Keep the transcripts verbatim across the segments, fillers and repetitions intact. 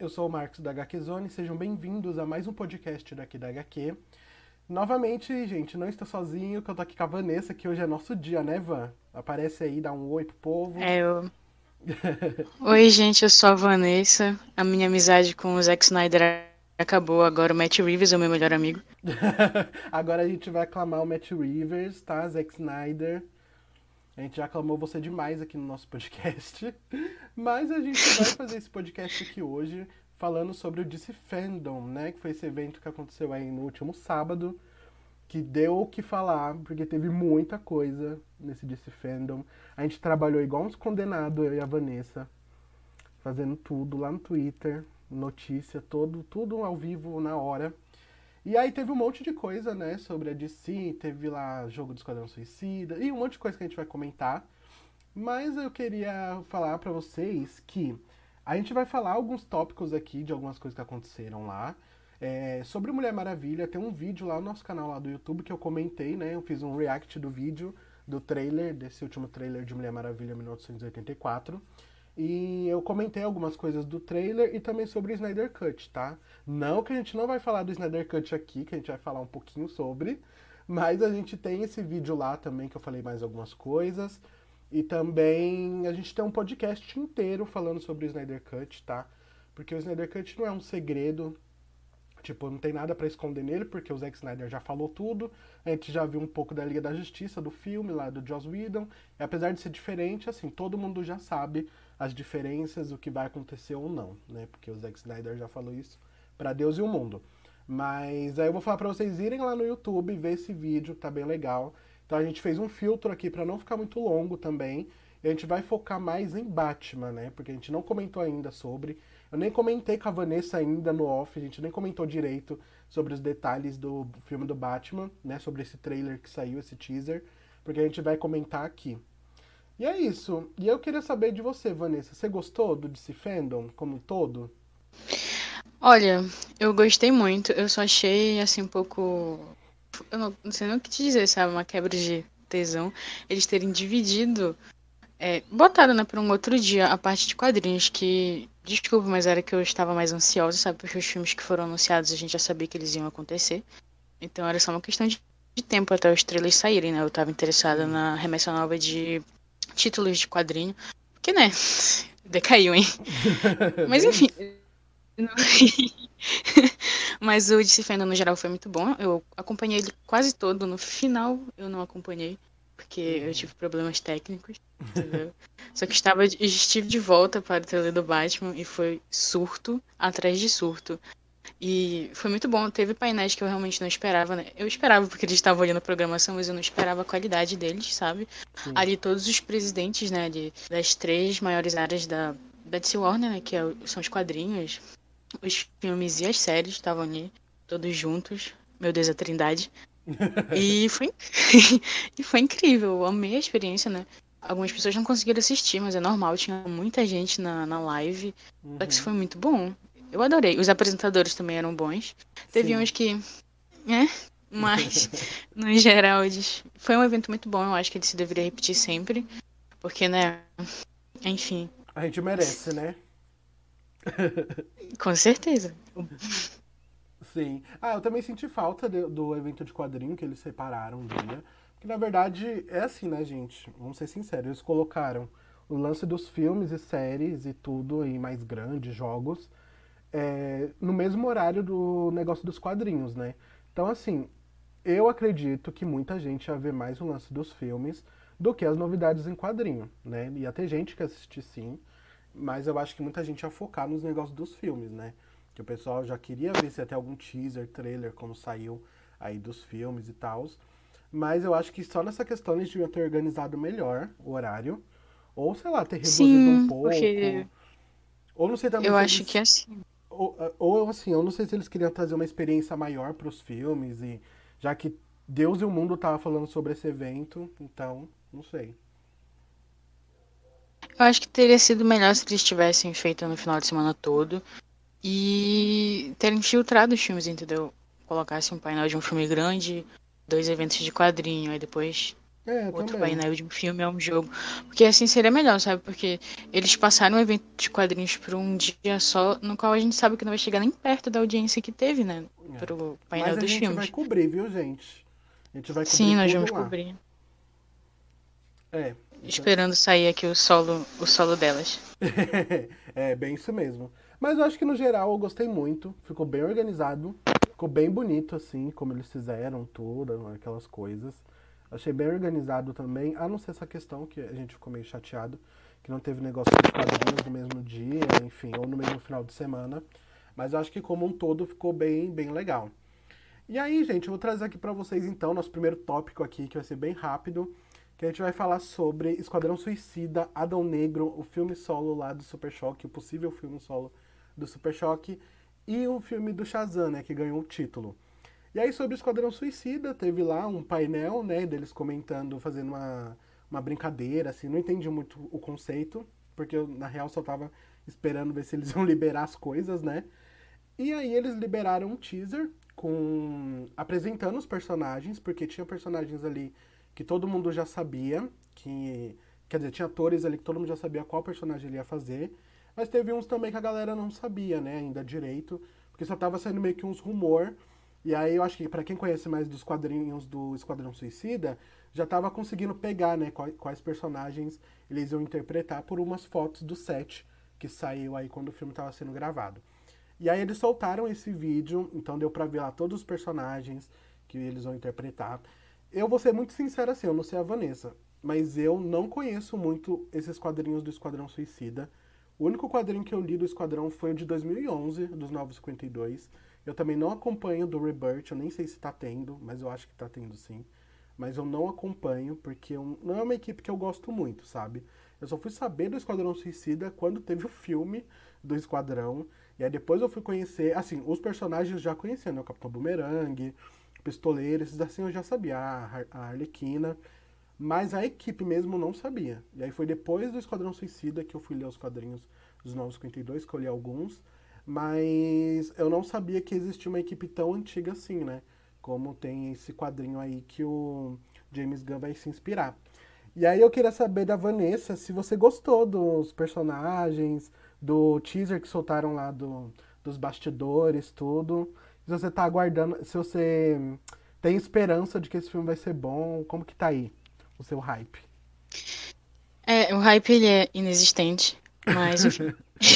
eu sou o Marcos da H Q Zone, sejam bem-vindos a mais um podcast daqui da H Q. Novamente, gente, não estou sozinho, que eu tô aqui com a Vanessa, que hoje é nosso dia, né, Van? Aparece aí, dá um oi pro povo. É, eu... Oi, gente, eu sou a Vanessa. A minha amizade com o Zack Snyder acabou, agora o Matt Reeves é o meu melhor amigo. Agora a gente vai aclamar o Matt Reeves, tá? Zack Snyder. A gente já aclamou você demais aqui no nosso podcast. Mas a gente vai fazer esse podcast aqui hoje falando sobre o D C Fandom, né? Que foi esse evento que aconteceu aí no último sábado, que deu o que falar, porque teve muita coisa nesse D C Fandom. A gente trabalhou igual uns condenados, eu e a Vanessa, fazendo tudo lá no Twitter, notícia, todo, tudo ao vivo, na hora. E aí teve um monte de coisa, né, sobre a D C, teve lá jogo do Esquadrão Suicida, e um monte de coisa que a gente vai comentar. Mas eu queria falar pra vocês que a gente vai falar alguns tópicos aqui de algumas coisas que aconteceram lá. É, sobre Mulher Maravilha, tem um vídeo lá no nosso canal lá do YouTube que eu comentei, né? Eu fiz um react do vídeo, do trailer, desse último trailer de Mulher Maravilha mil novecentos e oitenta e quatro. E eu comentei algumas coisas do trailer e também sobre o Snyder Cut, tá? Não que a gente não vai falar do Snyder Cut aqui, que a gente vai falar um pouquinho sobre, mas a gente tem esse vídeo lá também que eu falei mais algumas coisas. E também a gente tem um podcast inteiro falando sobre o Snyder Cut, tá? Porque o Snyder Cut não é um segredo, tipo, não tem nada pra esconder nele, porque o Zack Snyder já falou tudo. A gente já viu um pouco da Liga da Justiça, do filme lá do Joss Whedon. E apesar de ser diferente, assim, todo mundo já sabe as diferenças, o que vai acontecer ou não, né? Porque o Zack Snyder já falou isso pra Deus e o mundo. Mas aí eu vou falar pra vocês irem lá no YouTube e ver esse vídeo, tá bem legal. Então a gente fez um filtro aqui pra não ficar muito longo também. E a gente vai focar mais em Batman, né? Porque a gente não comentou ainda sobre. Eu nem comentei com a Vanessa ainda no off, a gente nem comentou direito sobre os detalhes do filme do Batman, né? Sobre esse trailer que saiu, esse teaser. Porque a gente vai comentar aqui. E é isso. E eu queria saber de você, Vanessa. Você gostou do D C Fandom como um todo? Olha, eu gostei muito, eu só achei, assim, um pouco... Eu não, não sei nem o que te dizer, sabe? Uma quebra de tesão. Eles terem dividido, é, botado, né, para um outro dia a parte de quadrinhos que... Desculpa, mas era que eu estava mais ansiosa, sabe? Porque os filmes que foram anunciados a gente já sabia que eles iam acontecer. Então era só uma questão de, de tempo até os trailers saírem, né? Eu estava interessada Sim. na remessa nova de títulos de quadrinho. Que, né? Decaiu, hein? Mas Bem enfim. isso. Mas o D C Fandom no geral foi muito bom. Eu acompanhei ele quase todo. No final eu não acompanhei, porque eu Uhum. tive problemas técnicos, entendeu? Só que estava, estive de volta para o trailer do Batman e foi surto atrás de surto. E foi muito bom. Teve painéis que eu realmente não esperava, né? Eu esperava porque eles estavam olhando a programação, mas eu não esperava a qualidade deles, sabe? Sim. Ali todos os presidentes, né, de, das três maiores áreas da, da D C Warner, né, que é, o- são os quadrinhos, os filmes e as séries estavam ali, todos juntos. Meu Deus, a Trindade. E foi, e foi incrível. Eu amei a experiência, né? Algumas pessoas não conseguiram assistir, mas é normal. Tinha muita gente na, na live. Só que isso Uhum. foi muito bom. Eu adorei. Os apresentadores também eram bons. Teve Sim. uns que, né? Mas, no geral, eles... foi um evento muito bom. Eu acho que ele se deveria repetir sempre. Porque, né? Enfim, A gente merece, né? com certeza. Sim. Ah, eu também senti falta de- do evento de quadrinho que eles separaram um dia. Que na verdade é assim, né, gente? Vamos ser sinceros, eles colocaram o lance dos filmes e séries e tudo aí mais grande, jogos, é, no mesmo horário do negócio dos quadrinhos, né? Então, assim, eu acredito que muita gente ia ver mais o lance dos filmes do que as novidades em quadrinho, né? Ia ter gente que assistir sim, mas eu acho que muita gente ia focar nos negócios dos filmes, né? Que o pessoal já queria ver se ia ter algum teaser, trailer, como saiu aí dos filmes e tal. Mas eu acho que só nessa questão eles deviam ter organizado melhor o horário. Ou, sei lá, ter reduzido um Sim, pouco. porque Ou não sei também eu se acho que é eles. assim. Ou, ou assim, eu não sei se eles queriam trazer uma experiência maior para os filmes. E já que Deus e o mundo tava falando sobre esse evento, então, não sei. Eu acho que teria sido melhor se eles tivessem feito no final de semana todo. E terem filtrado os filmes, entendeu? Colocasse um painel de um filme grande, dois eventos de quadrinho, aí depois É, outro também. painel de um filme a um jogo. Porque assim seria melhor, sabe? Porque eles passaram um evento de quadrinhos por um dia só, no qual a gente sabe que não vai chegar nem perto da audiência que teve, né? É. Pro painel Mas a dos gente vai filmes. cobrir, viu, gente? A gente vai cobrir Sim, nós tudo vamos lá. cobrir. É, isso Esperando sair aqui o solo, o solo delas. é bem isso mesmo. Mas eu acho que no geral eu gostei muito. Ficou bem organizado. Ficou bem bonito, assim, como eles fizeram tudo, aquelas coisas. Achei bem organizado também, a não ser essa questão que a gente ficou meio chateado, que não teve negócio dos quadrinhos no mesmo dia, enfim, ou no mesmo final de semana. Mas eu acho que como um todo ficou bem, bem legal. E aí, gente, eu vou trazer aqui pra vocês então nosso primeiro tópico aqui, que vai ser bem rápido, que a gente vai falar sobre Esquadrão Suicida, Adão Negro, o filme solo lá do Super Choque, o possível filme solo do Super Choque, e o filme do Shazam, né, que ganhou o título. E aí, sobre o Esquadrão Suicida, teve lá um painel, né, deles comentando, fazendo uma, uma brincadeira, assim, não entendi muito o conceito, porque eu, na real, só tava esperando ver se eles iam liberar as coisas, né. E aí eles liberaram um teaser com apresentando os personagens, porque tinha personagens ali que todo mundo já sabia, que quer dizer, tinha atores ali que todo mundo já sabia qual personagem ele ia fazer, mas teve uns também que a galera não sabia, né, ainda direito, porque só tava saindo meio que uns rumor. E aí eu acho que pra quem conhece mais dos quadrinhos do Esquadrão Suicida, já tava conseguindo pegar, né, quais, quais personagens eles iam interpretar por umas fotos do set que saiu aí quando o filme tava sendo gravado. E aí eles soltaram esse vídeo, então deu pra ver lá todos os personagens que eles vão interpretar. Eu vou ser muito sincero assim, eu não sei a Vanessa, mas eu não conheço muito esses quadrinhos do Esquadrão Suicida. O único quadrinho que eu li do Esquadrão foi o de dois mil e onze, dos Novos cinquenta e dois. Eu também não acompanho do Rebirth, eu nem sei se tá tendo, mas eu acho que tá tendo sim. Mas eu não acompanho porque eu, não é uma equipe que eu gosto muito, sabe? Eu só fui saber do Esquadrão Suicida quando teve o filme do Esquadrão. E aí depois eu fui conhecer, assim, os personagens eu já conhecia, né? O Capitão Boomerang, o Pistoleiro, esses assim eu já sabia, a, Har- a Arlequina. Mas a equipe mesmo não sabia. E aí foi depois do Esquadrão Suicida que eu fui ler os quadrinhos dos Novos cinquenta e dois, que eu li alguns. Mas eu não sabia que existia uma equipe tão antiga assim, né? Como tem esse quadrinho aí que o James Gunn vai se inspirar. E aí eu queria saber da Vanessa se você gostou dos personagens, do teaser que soltaram lá do, dos bastidores, tudo. Se você tá aguardando, se você tem esperança de que esse filme vai ser bom, como que tá aí o seu hype? É, o hype ele é inexistente, mas enfim.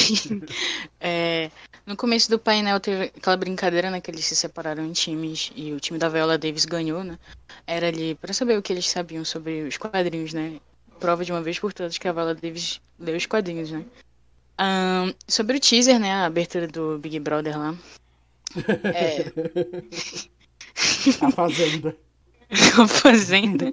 É, no começo do painel teve aquela brincadeira, né, que eles se separaram em times e o time da Viola Davis ganhou, né? Era ali pra saber o que eles sabiam sobre os quadrinhos, né? Prova de uma vez por todas que a Viola Davis leu os quadrinhos, né? Ahn, sobre o teaser, né, a abertura do Big Brother lá. É, A Fazenda. a Fazenda.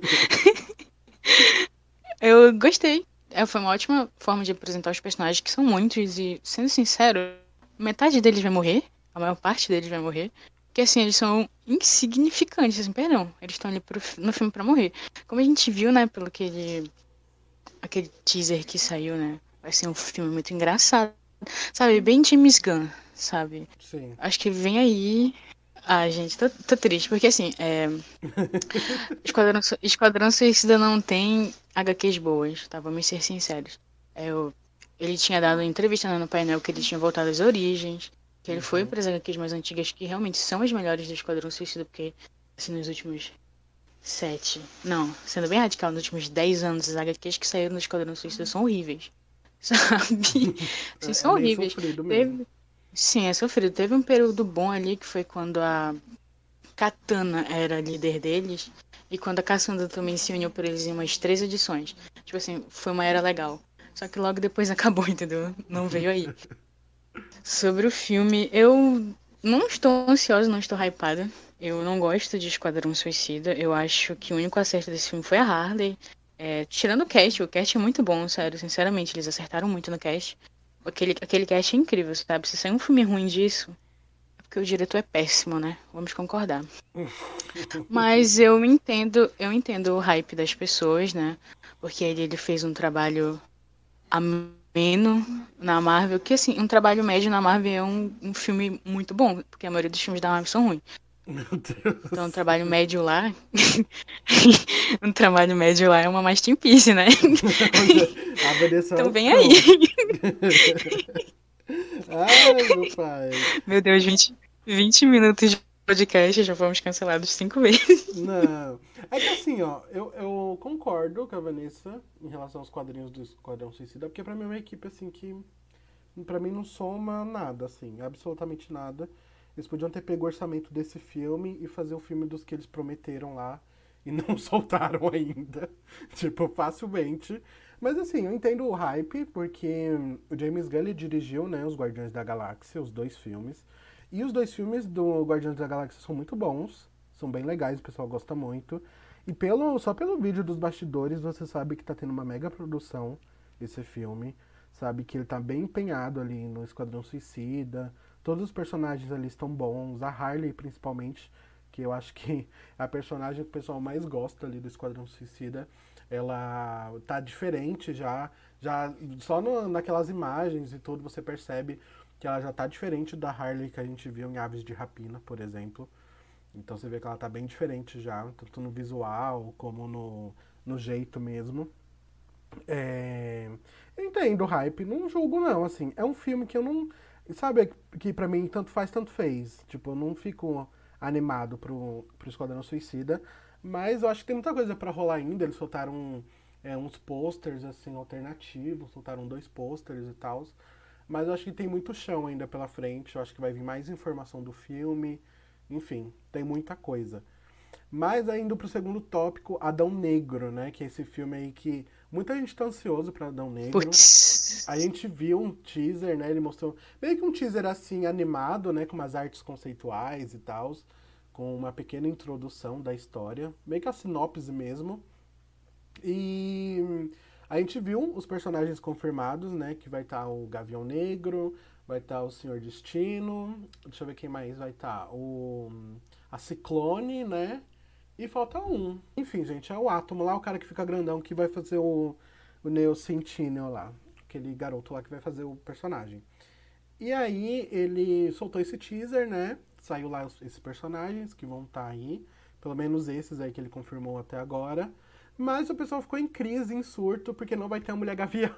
Eu gostei. É, foi uma ótima forma de apresentar os personagens, que são muitos, e, sendo sincero, metade deles vai morrer, a maior parte deles vai morrer, porque, assim, eles são insignificantes, assim, perdão, eles estão ali pro, no filme pra morrer. Como a gente viu, né, pelo aquele, aquele teaser que saiu, né, vai ser um filme muito engraçado, sabe, bem James Gunn, sabe. Sim. Acho que vem aí... Ah, gente, tô, tô triste, porque, assim, é... Esquadrão, Su- Esquadrão Suicida não tem H Qs boas, tá? Vamos ser sinceros. É, eu- ele tinha dado entrevista, né, no painel que ele tinha voltado às origens, que ele foi Uhum. para as H Qs mais antigas, que realmente são as melhores do Esquadrão Suicida, porque, assim, nos últimos sete... Não, sendo bem radical, nos últimos dez anos, as H Qs que saíram do Esquadrão Suicida são horríveis. Sabe? Assim, É, é são meio horríveis. sofrido mesmo. Teve... Sim, é sofrido. Teve um período bom ali, que foi quando a Katana era líder deles. E quando a Cassandra também se uniu por eles em umas três edições. Tipo assim, foi uma era legal. Só que logo depois acabou, entendeu? Não veio aí. Sobre o filme, eu não estou ansiosa, não estou hypada. Eu não gosto de Esquadrão Suicida. Eu acho que o único acerto desse filme foi a Harley. É, tirando o cast, o cast é muito bom, sério. Sinceramente, eles acertaram muito no cast. Aquele, aquele cast é incrível, sabe? Se sair um filme ruim disso, é porque o diretor é péssimo, né? Vamos concordar. Mas eu entendo, eu entendo o hype das pessoas, né? Porque ele, ele fez um trabalho ameno na Marvel, que assim, um trabalho médio na Marvel é um, um filme muito bom, porque a maioria dos filmes da Marvel são ruins. Meu Deus do Então, um céu. trabalho médio lá. Um trabalho médio lá é uma masterpiece, né? A Vanessa é Então, o vem aí. cão. Ai, meu pai. Meu Deus, vinte vinte minutos de podcast, já fomos cancelados cinco vezes. Não. É que assim, ó, eu, eu concordo com a Vanessa em relação aos quadrinhos do Esquadrão Suicida, porque pra mim é uma equipe assim que pra mim não soma nada, assim, absolutamente nada. Eles podiam ter pego o orçamento desse filme e fazer o filme dos que eles prometeram lá e não soltaram ainda. Tipo, facilmente. Mas assim, eu entendo o hype, porque o James Gunn ele dirigiu, né, os Guardiões da Galáxia, os dois filmes. E os dois filmes do Guardiões da Galáxia são muito bons, são bem legais, o pessoal gosta muito. E pelo, só pelo vídeo dos bastidores você sabe que tá tendo uma mega produção esse filme. Sabe que ele tá bem empenhado ali no Esquadrão Suicida. Todos os personagens ali estão bons. A Harley, principalmente, que eu acho que é a personagem que o pessoal mais gosta ali do Esquadrão Suicida. Ela tá diferente já. Já só no, naquelas imagens e tudo você percebe que ela já tá diferente da Harley que a gente viu em Aves de Rapina, por exemplo. Então você vê que ela tá bem diferente já, tanto no visual como no, no jeito mesmo. É... Eu entendo o hype, não julgo não, assim, é um filme que eu não, sabe, que pra mim tanto faz, tanto fez, tipo, eu não fico animado pro, pro Esquadrão Suicida, mas eu acho que tem muita coisa pra rolar ainda, eles soltaram é, uns posters, assim, alternativos, soltaram dois posters e tal, mas eu acho que tem muito chão ainda pela frente, eu acho que vai vir mais informação do filme, enfim, tem muita coisa. Mas ainda pro segundo tópico, Adão Negro, né? Que é esse filme aí que muita gente tá ansioso pra Adão Negro. A Putz. gente viu um teaser, né? Ele mostrou meio que um teaser assim animado, né? Com umas artes conceituais e tal, com uma pequena introdução da história, meio que a sinopse mesmo. E a gente viu os personagens confirmados, né? Que vai estar o Gavião Negro, vai estar o Senhor Destino, deixa eu ver quem mais vai estar. O a Ciclone, né? E falta um. Enfim, gente, é o Átomo lá, o cara que fica grandão que vai fazer o, o Neo Sentinel lá. Aquele garoto lá que vai fazer o personagem. E aí ele soltou esse teaser, né? Saiu lá esses personagens que vão estar aí. Pelo menos esses aí que ele confirmou até agora. Mas o pessoal ficou em crise, em surto, porque não vai ter a Mulher Gavião.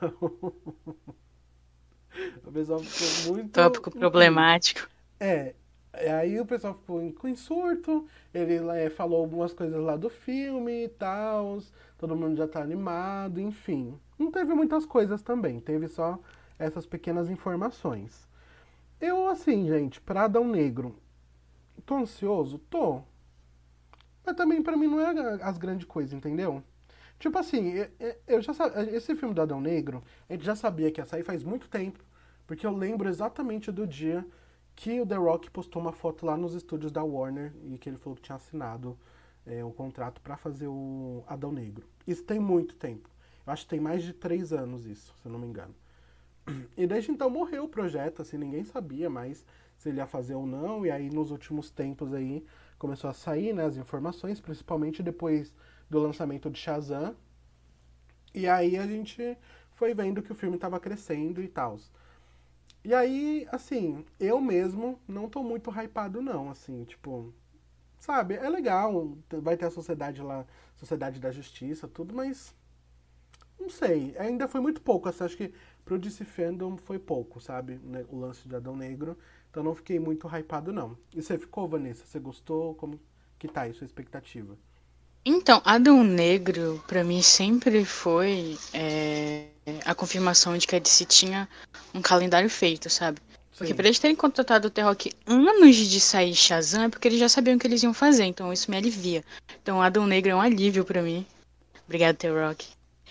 O pessoal ficou muito Tópico em crise. problemático. É, aí o pessoal ficou em, em surto, ele é, falou algumas coisas lá do filme e tal, todo mundo já tá animado, enfim. Não teve muitas coisas também, teve só essas pequenas informações. Eu, assim, gente, pra Adão Negro, tô ansioso? Tô. Mas também pra mim não é as grandes coisas, entendeu? Tipo assim, eu já esse filme do Adão Negro, a gente já sabia que ia sair faz muito tempo, porque eu lembro exatamente do dia que o The Rock postou uma foto lá nos estúdios da Warner e que ele falou que tinha assinado é, um contrato pra fazer o Adão Negro. Isso tem muito tempo. Eu acho que tem mais de três anos isso, se eu não me engano. E desde então morreu o projeto, assim, ninguém sabia mais se ele ia fazer ou não, e aí nos últimos tempos aí começou a sair, né, as informações, principalmente depois do lançamento de Shazam. E aí a gente foi vendo que o filme estava crescendo e tal. E aí, assim, eu mesmo não tô muito hypado não, assim, tipo, sabe, é legal, vai ter a sociedade lá, Sociedade da Justiça, tudo, mas não sei, ainda foi muito pouco, assim, acho que pro D C Fandom foi pouco, sabe, né, o lance de Adão Negro, então não fiquei muito hypado não. E você ficou, Vanessa? Você gostou? Como que tá aí sua expectativa? Então, Adão Negro, pra mim, sempre foi é, a confirmação de que a D C tinha um calendário feito, sabe? Porque pra Sim. eles terem contratado o The Rock antes de sair Shazam, é porque eles já sabiam o que eles iam fazer, então isso me alivia. Então, Adão Negro é um alívio pra mim. Obrigado, The Rock.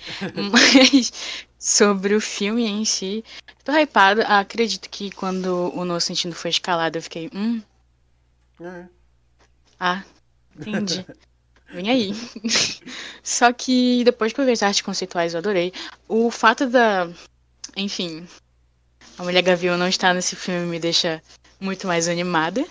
Mas sobre o filme em si, tô hypada. Ah, acredito que quando o No Sentido foi escalado, eu fiquei, hum, É. ah, entendi. Vem aí. Só que depois que eu vi as artes conceituais, eu adorei. O fato da. Enfim, a Mulher Gavião não estar nesse filme me deixa muito mais animada.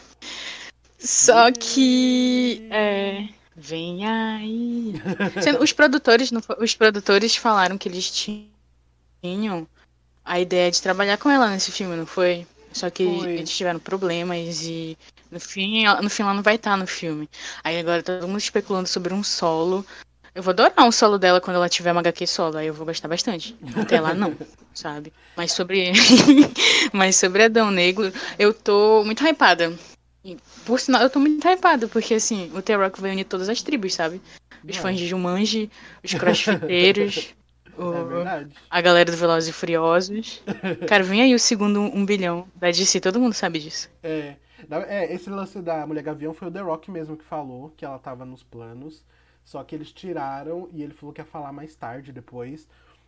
Só que. É. E... Vem aí. Sendo- Os produtores, não fo- os produtores falaram que eles tinham a ideia de trabalhar com ela nesse filme, não foi? Só que Foi. eles tiveram problemas e no fim, no fim ela não vai estar no filme. Aí agora tá todo mundo especulando sobre um solo. Eu vou adorar um solo dela quando ela tiver uma agá quê solo, aí eu vou gostar bastante. Até lá não, sabe? Mas sobre mas sobre Adão Negro, eu tô muito hypada. E, por sinal, eu tô muito hypada, porque assim, o The-Rock vai unir todas as tribos, sabe? Os fãs É. de Jumanji, os crossfiteiros, É o, verdade. a galera do Velozes e Furiosos. Cara, vem aí o segundo um bilhão da D C, todo mundo sabe disso. É, na- é, esse lance da Mulher Gavião foi o The Rock mesmo que falou que ela tava nos planos. Só que eles tiraram e ele falou que ia falar mais tarde, depois,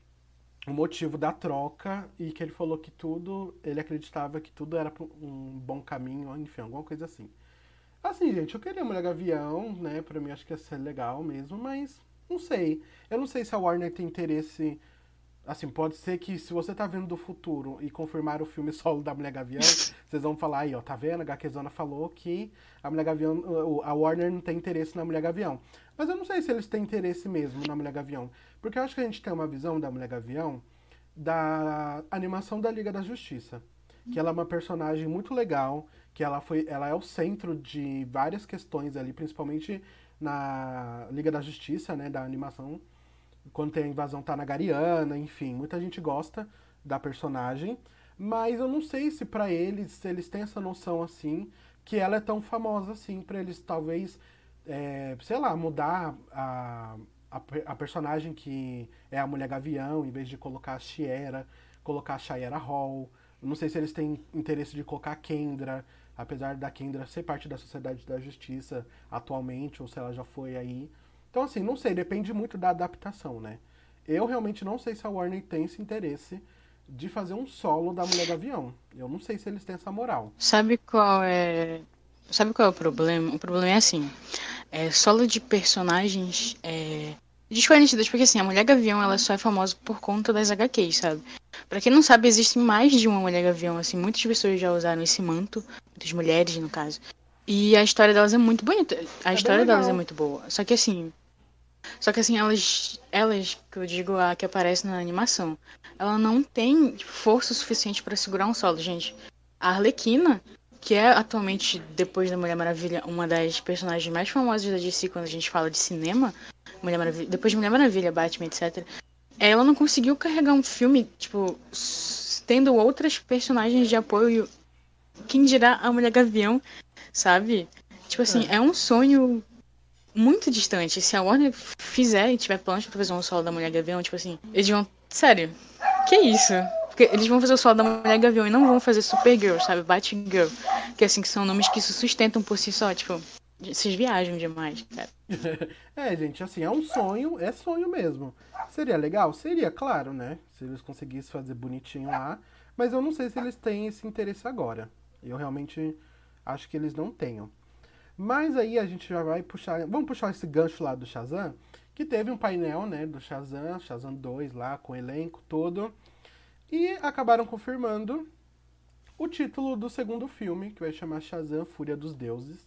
o motivo da troca e que ele falou que tudo, ele acreditava que tudo era pra um bom caminho, enfim, alguma coisa assim. Assim, gente, eu queria Mulher Gavião, né? Pra mim acho que ia ser legal mesmo, mas não sei. Eu não sei se a Warner tem interesse. Assim, pode ser que se você tá vendo do futuro e confirmar o filme solo da Mulher Gavião, vocês vão falar aí, ó, tá vendo? A HQzona falou que a Mulher Gavião, o- a Warner não tem interesse na Mulher Gavião. Mas eu não sei se eles têm interesse mesmo na Mulher Gavião. Porque eu acho que a gente tem uma visão da Mulher Gavião da animação da Liga da Justiça. Que ela é uma personagem muito legal, que ela foi, ela é o centro de várias questões ali, principalmente na Liga da Justiça, né, da animação, quando tem a invasão Tanagariana, enfim, muita gente gosta da personagem, mas eu não sei se pra eles, se eles têm essa noção assim, que ela é tão famosa assim, pra eles talvez, é, sei lá, mudar a, a, a personagem que é a Mulher Gavião, em vez de colocar a Shiera, colocar a Shayera Hall. Eu não sei se eles têm interesse de colocar a Kendra, apesar da Kendra ser parte da Sociedade da Justiça atualmente, ou se ela já foi aí. Então, assim, não sei, depende muito da adaptação, né? Eu realmente não sei se a Warner tem esse interesse de fazer um solo da Mulher Gavião. Eu não sei se eles têm essa moral. Sabe qual é. Sabe qual é o problema? O problema é assim. É, solo de personagens é, desconhecidas, porque assim, a Mulher Gavião ela só é famosa por conta das agá quês, sabe? Pra quem não sabe, existe mais de uma Mulher Gavião, assim, muitas pessoas já usaram esse manto, muitas mulheres, no caso. E a história delas é muito bonita. A É bem história delas é legal. muito boa. Só que assim, só que assim, elas, elas, que eu digo, a que aparece na animação, ela não tem tipo, força suficiente pra segurar um solo, gente. A Arlequina, que é atualmente, depois da Mulher Maravilha, uma das personagens mais famosas da D C quando a gente fala de cinema, Mulher Maravilha, depois de Mulher Maravilha, Batman, etcétera. Ela não conseguiu carregar um filme, tipo, s- tendo outras personagens de apoio. Quem dirá a Mulher Gavião, sabe? Tipo assim, É. é um sonho muito distante. Se a Warner fizer e tiver planos pra fazer um solo da Mulher Gavião, tipo assim, eles vão. Sério, que isso? Porque eles vão fazer o solo da Mulher Gavião e não vão fazer Supergirl, sabe? Batgirl. Que assim, que são nomes que se sustentam por si só, tipo, vocês viajam demais, cara. É, gente, assim, é um sonho, é sonho mesmo. Seria legal? Seria, claro, né? Se eles conseguissem fazer bonitinho lá. Mas eu não sei se eles têm esse interesse agora. Eu realmente acho que eles não tenham. Mas aí a gente já vai puxar. Vamos puxar esse gancho lá do Shazam, que teve um painel, né, do Shazam, Shazam dois lá, com o elenco todo. E acabaram confirmando o título do segundo filme, que vai chamar Shazam Fúria dos Deuses.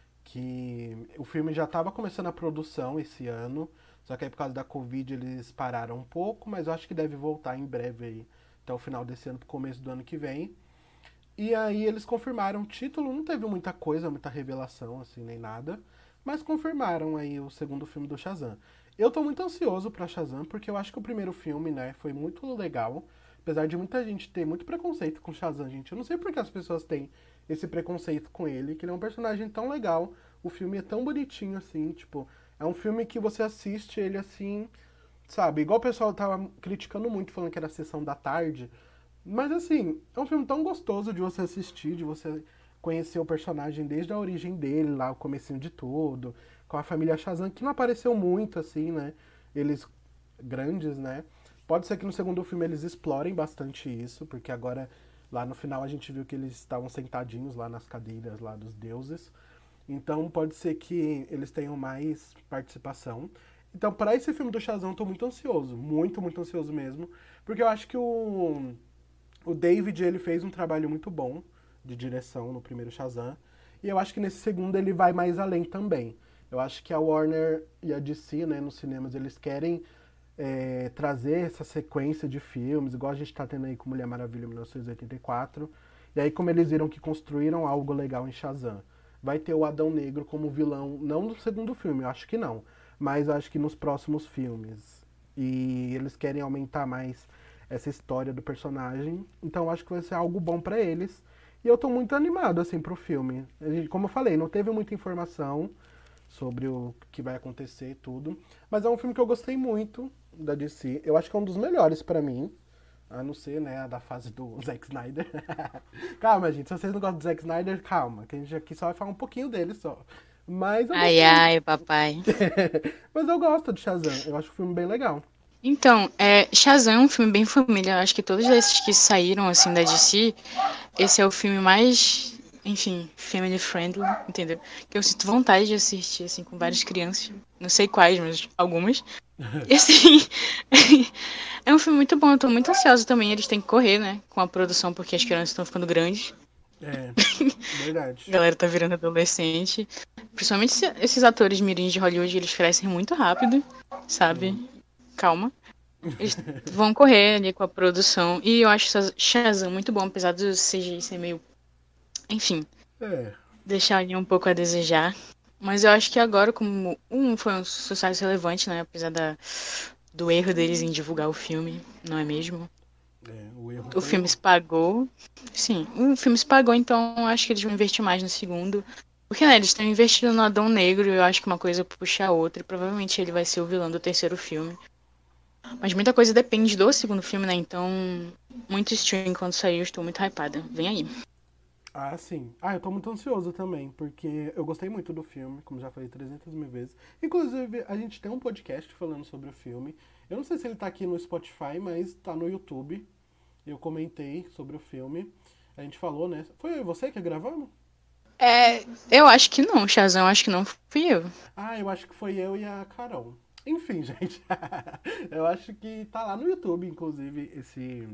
Que o filme já estava começando a produção esse ano, só que aí por causa da Covid eles pararam um pouco, mas eu acho que deve voltar em breve aí, até o final desse ano, pro começo do ano que vem. E aí eles confirmaram o título, não teve muita coisa, muita revelação, assim, nem nada. Mas confirmaram aí o segundo filme do Shazam. Eu tô muito ansioso pra Shazam, porque eu acho que o primeiro filme, né, foi muito legal. Apesar de muita gente ter muito preconceito com Shazam, gente. Eu não sei por que as pessoas têm esse preconceito com ele, que ele é um personagem tão legal. O filme é tão bonitinho, assim, tipo... É um filme que você assiste ele, assim, sabe? Igual o pessoal tava criticando muito, falando que era a sessão da tarde. Mas assim, é um filme tão gostoso de você assistir, de você conhecer o personagem desde a origem dele, lá o comecinho de tudo, com a família Shazam, que não apareceu muito assim, né? Eles grandes, né? Pode ser que no segundo filme eles explorem bastante isso, porque agora lá no final a gente viu que eles estavam sentadinhos lá nas cadeiras lá dos deuses. Então pode ser que eles tenham mais participação. Então, para esse filme do Shazam, eu tô muito ansioso, muito, muito ansioso mesmo, porque eu acho que o o David, ele fez um trabalho muito bom de direção no primeiro Shazam. E eu acho que nesse segundo ele vai mais além também. Eu acho que a Warner e a D C, né, nos cinemas, eles querem é, trazer essa sequência de filmes, igual a gente tá tendo aí com Mulher Maravilha em mil novecentos e oitenta e quatro. E aí, como eles viram que construíram algo legal em Shazam, vai ter o Adão Negro como vilão, não no segundo filme, eu acho que não, mas acho que nos próximos filmes. E eles querem aumentar mais essa história do personagem, então eu acho que vai ser algo bom pra eles. E eu tô muito animado, assim, pro filme. Como eu falei, não teve muita informação sobre o que vai acontecer e tudo, mas é um filme que eu gostei muito da D C. Eu acho que é um dos melhores pra mim. A não ser, né, a da fase do Zack Snyder. Calma, gente. Se vocês não gostam do Zack Snyder, calma. Que a gente aqui só vai falar um pouquinho dele só. Mas eu Ai, gostei. ai, papai. Mas eu gosto de Shazam. Eu acho o filme bem legal. Então, é, Shazam é um filme bem família. Eu acho que todos esses que saíram, assim, da D C, esse é o filme mais, enfim, family friendly, entendeu? Que eu sinto vontade de assistir, assim, com várias crianças. Não sei quais, mas algumas. E, assim, é um filme muito bom. Eu tô muito ansiosa também. Eles têm que correr, né, com a produção, porque as crianças estão ficando grandes. É, A verdade. galera tá virando adolescente. Principalmente esse- esses atores mirins de Hollywood, eles crescem muito rápido, sabe? Sim. Calma. Eles vão correr ali com a produção. E eu acho Shaz- Shazam muito bom, apesar do C G I ser meio. Enfim, É. deixar ali um pouco a desejar. Mas eu acho que agora, como um foi um sucesso relevante, né? Apesar da, do erro deles em divulgar o filme, não é mesmo? É, o erro O foi filme o. se pagou. Sim, o filme se pagou, então eu acho que eles vão investir mais no segundo. Porque, né, eles estão investindo no Adão Negro e eu acho que uma coisa puxa a outra. E provavelmente ele vai ser o vilão do terceiro filme. Mas muita coisa depende do segundo filme, né? Então, muito stream quando sair, eu estou muito hypada. Vem aí. Ah, sim. Ah, eu tô muito ansioso também, porque eu gostei muito do filme, como já falei trezentas mil vezes. Inclusive, a gente tem um podcast falando sobre o filme. Eu não sei se ele tá aqui no Spotify, mas tá no YouTube. Eu comentei sobre o filme. A gente falou, né? Foi você que gravamos? É, eu acho que não, Shazam, eu acho que não fui eu. Ah, eu acho que foi eu e a Carol. Enfim, gente. Eu acho que tá lá no YouTube, inclusive, esse,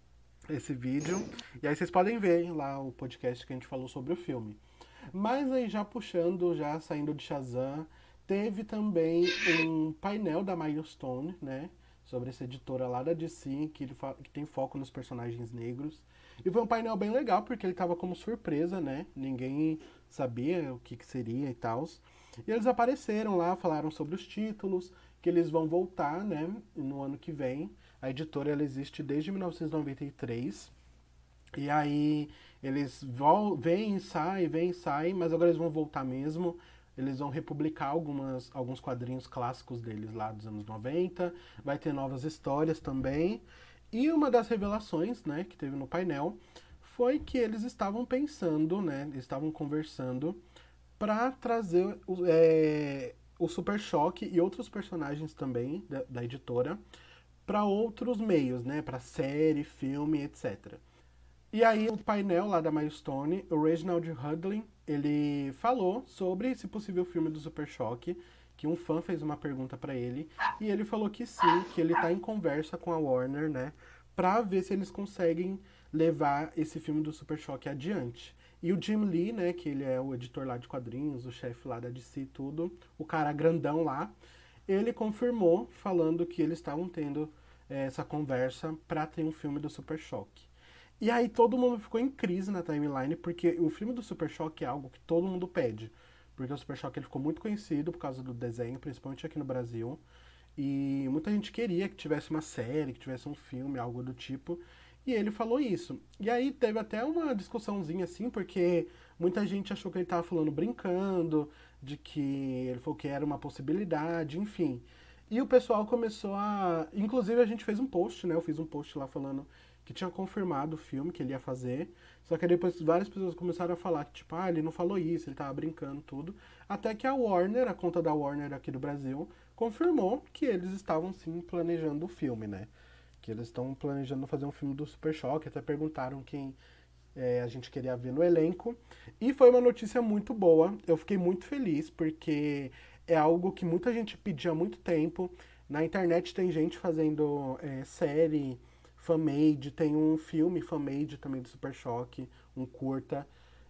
esse vídeo. E aí vocês podem ver lá o podcast que a gente falou sobre o filme. Mas aí já puxando, já saindo de Shazam, teve também um painel da Milestone, né? Sobre essa editora lá da D C, que, ele fa- que tem foco nos personagens negros. E foi um painel bem legal, porque ele tava como surpresa, né? Ninguém sabia o que, que seria e tal. E eles apareceram lá, falaram sobre os títulos, que eles vão voltar, né? No ano que vem. A editora ela existe desde mil novecentos e noventa e três. E aí eles vol vêm e saem, vêm e saem, mas agora eles vão voltar mesmo. Eles vão republicar algumas, alguns quadrinhos clássicos deles lá dos anos noventa. Vai ter novas histórias também. E uma das revelações, né, que teve no painel foi que eles estavam pensando, né, eles estavam conversando para trazer o, é, o Super Choque e outros personagens também da, da editora para outros meios, né, para série, filme, etcétera. E aí o painel lá da Milestone, o Reginald Hudlin, ele falou sobre esse possível filme do Super Choque, que um fã fez uma pergunta pra ele, e ele falou que sim, que ele tá em conversa com a Warner, né, pra ver se eles conseguem levar esse filme do Super Choque adiante. E o Jim Lee, né, que ele é o editor lá de quadrinhos, o chefe lá da D C e tudo, o cara grandão lá, ele confirmou falando que eles estavam tendo eh, essa conversa pra ter um filme do Super Choque. E aí todo mundo ficou em crise na timeline, porque o filme do Super Choque é algo que todo mundo pede. Porque o Super Choque ele ficou muito conhecido por causa do desenho, principalmente aqui no Brasil. E muita gente queria que tivesse uma série, que tivesse um filme, algo do tipo. E ele falou isso. E aí teve até uma discussãozinha assim, porque muita gente achou que ele estava falando brincando, de que ele falou que era uma possibilidade, enfim. E o pessoal começou a. Inclusive a gente fez um post, né? Eu fiz um post lá falando que tinha confirmado o filme que ele ia fazer. Só que aí depois várias pessoas começaram a falar que, tipo, ah, ele não falou isso, ele tava brincando, tudo. Até que a Warner, a conta da Warner aqui do Brasil, confirmou que eles estavam sim planejando o filme, né? Que eles estão planejando fazer um filme do Super Choque, até perguntaram quem é, a gente queria ver no elenco. E foi uma notícia muito boa, eu fiquei muito feliz, porque é algo que muita gente pedia há muito tempo. Na internet tem gente fazendo é, série fan-made, tem um filme fan-made também do Super Choque, um curta.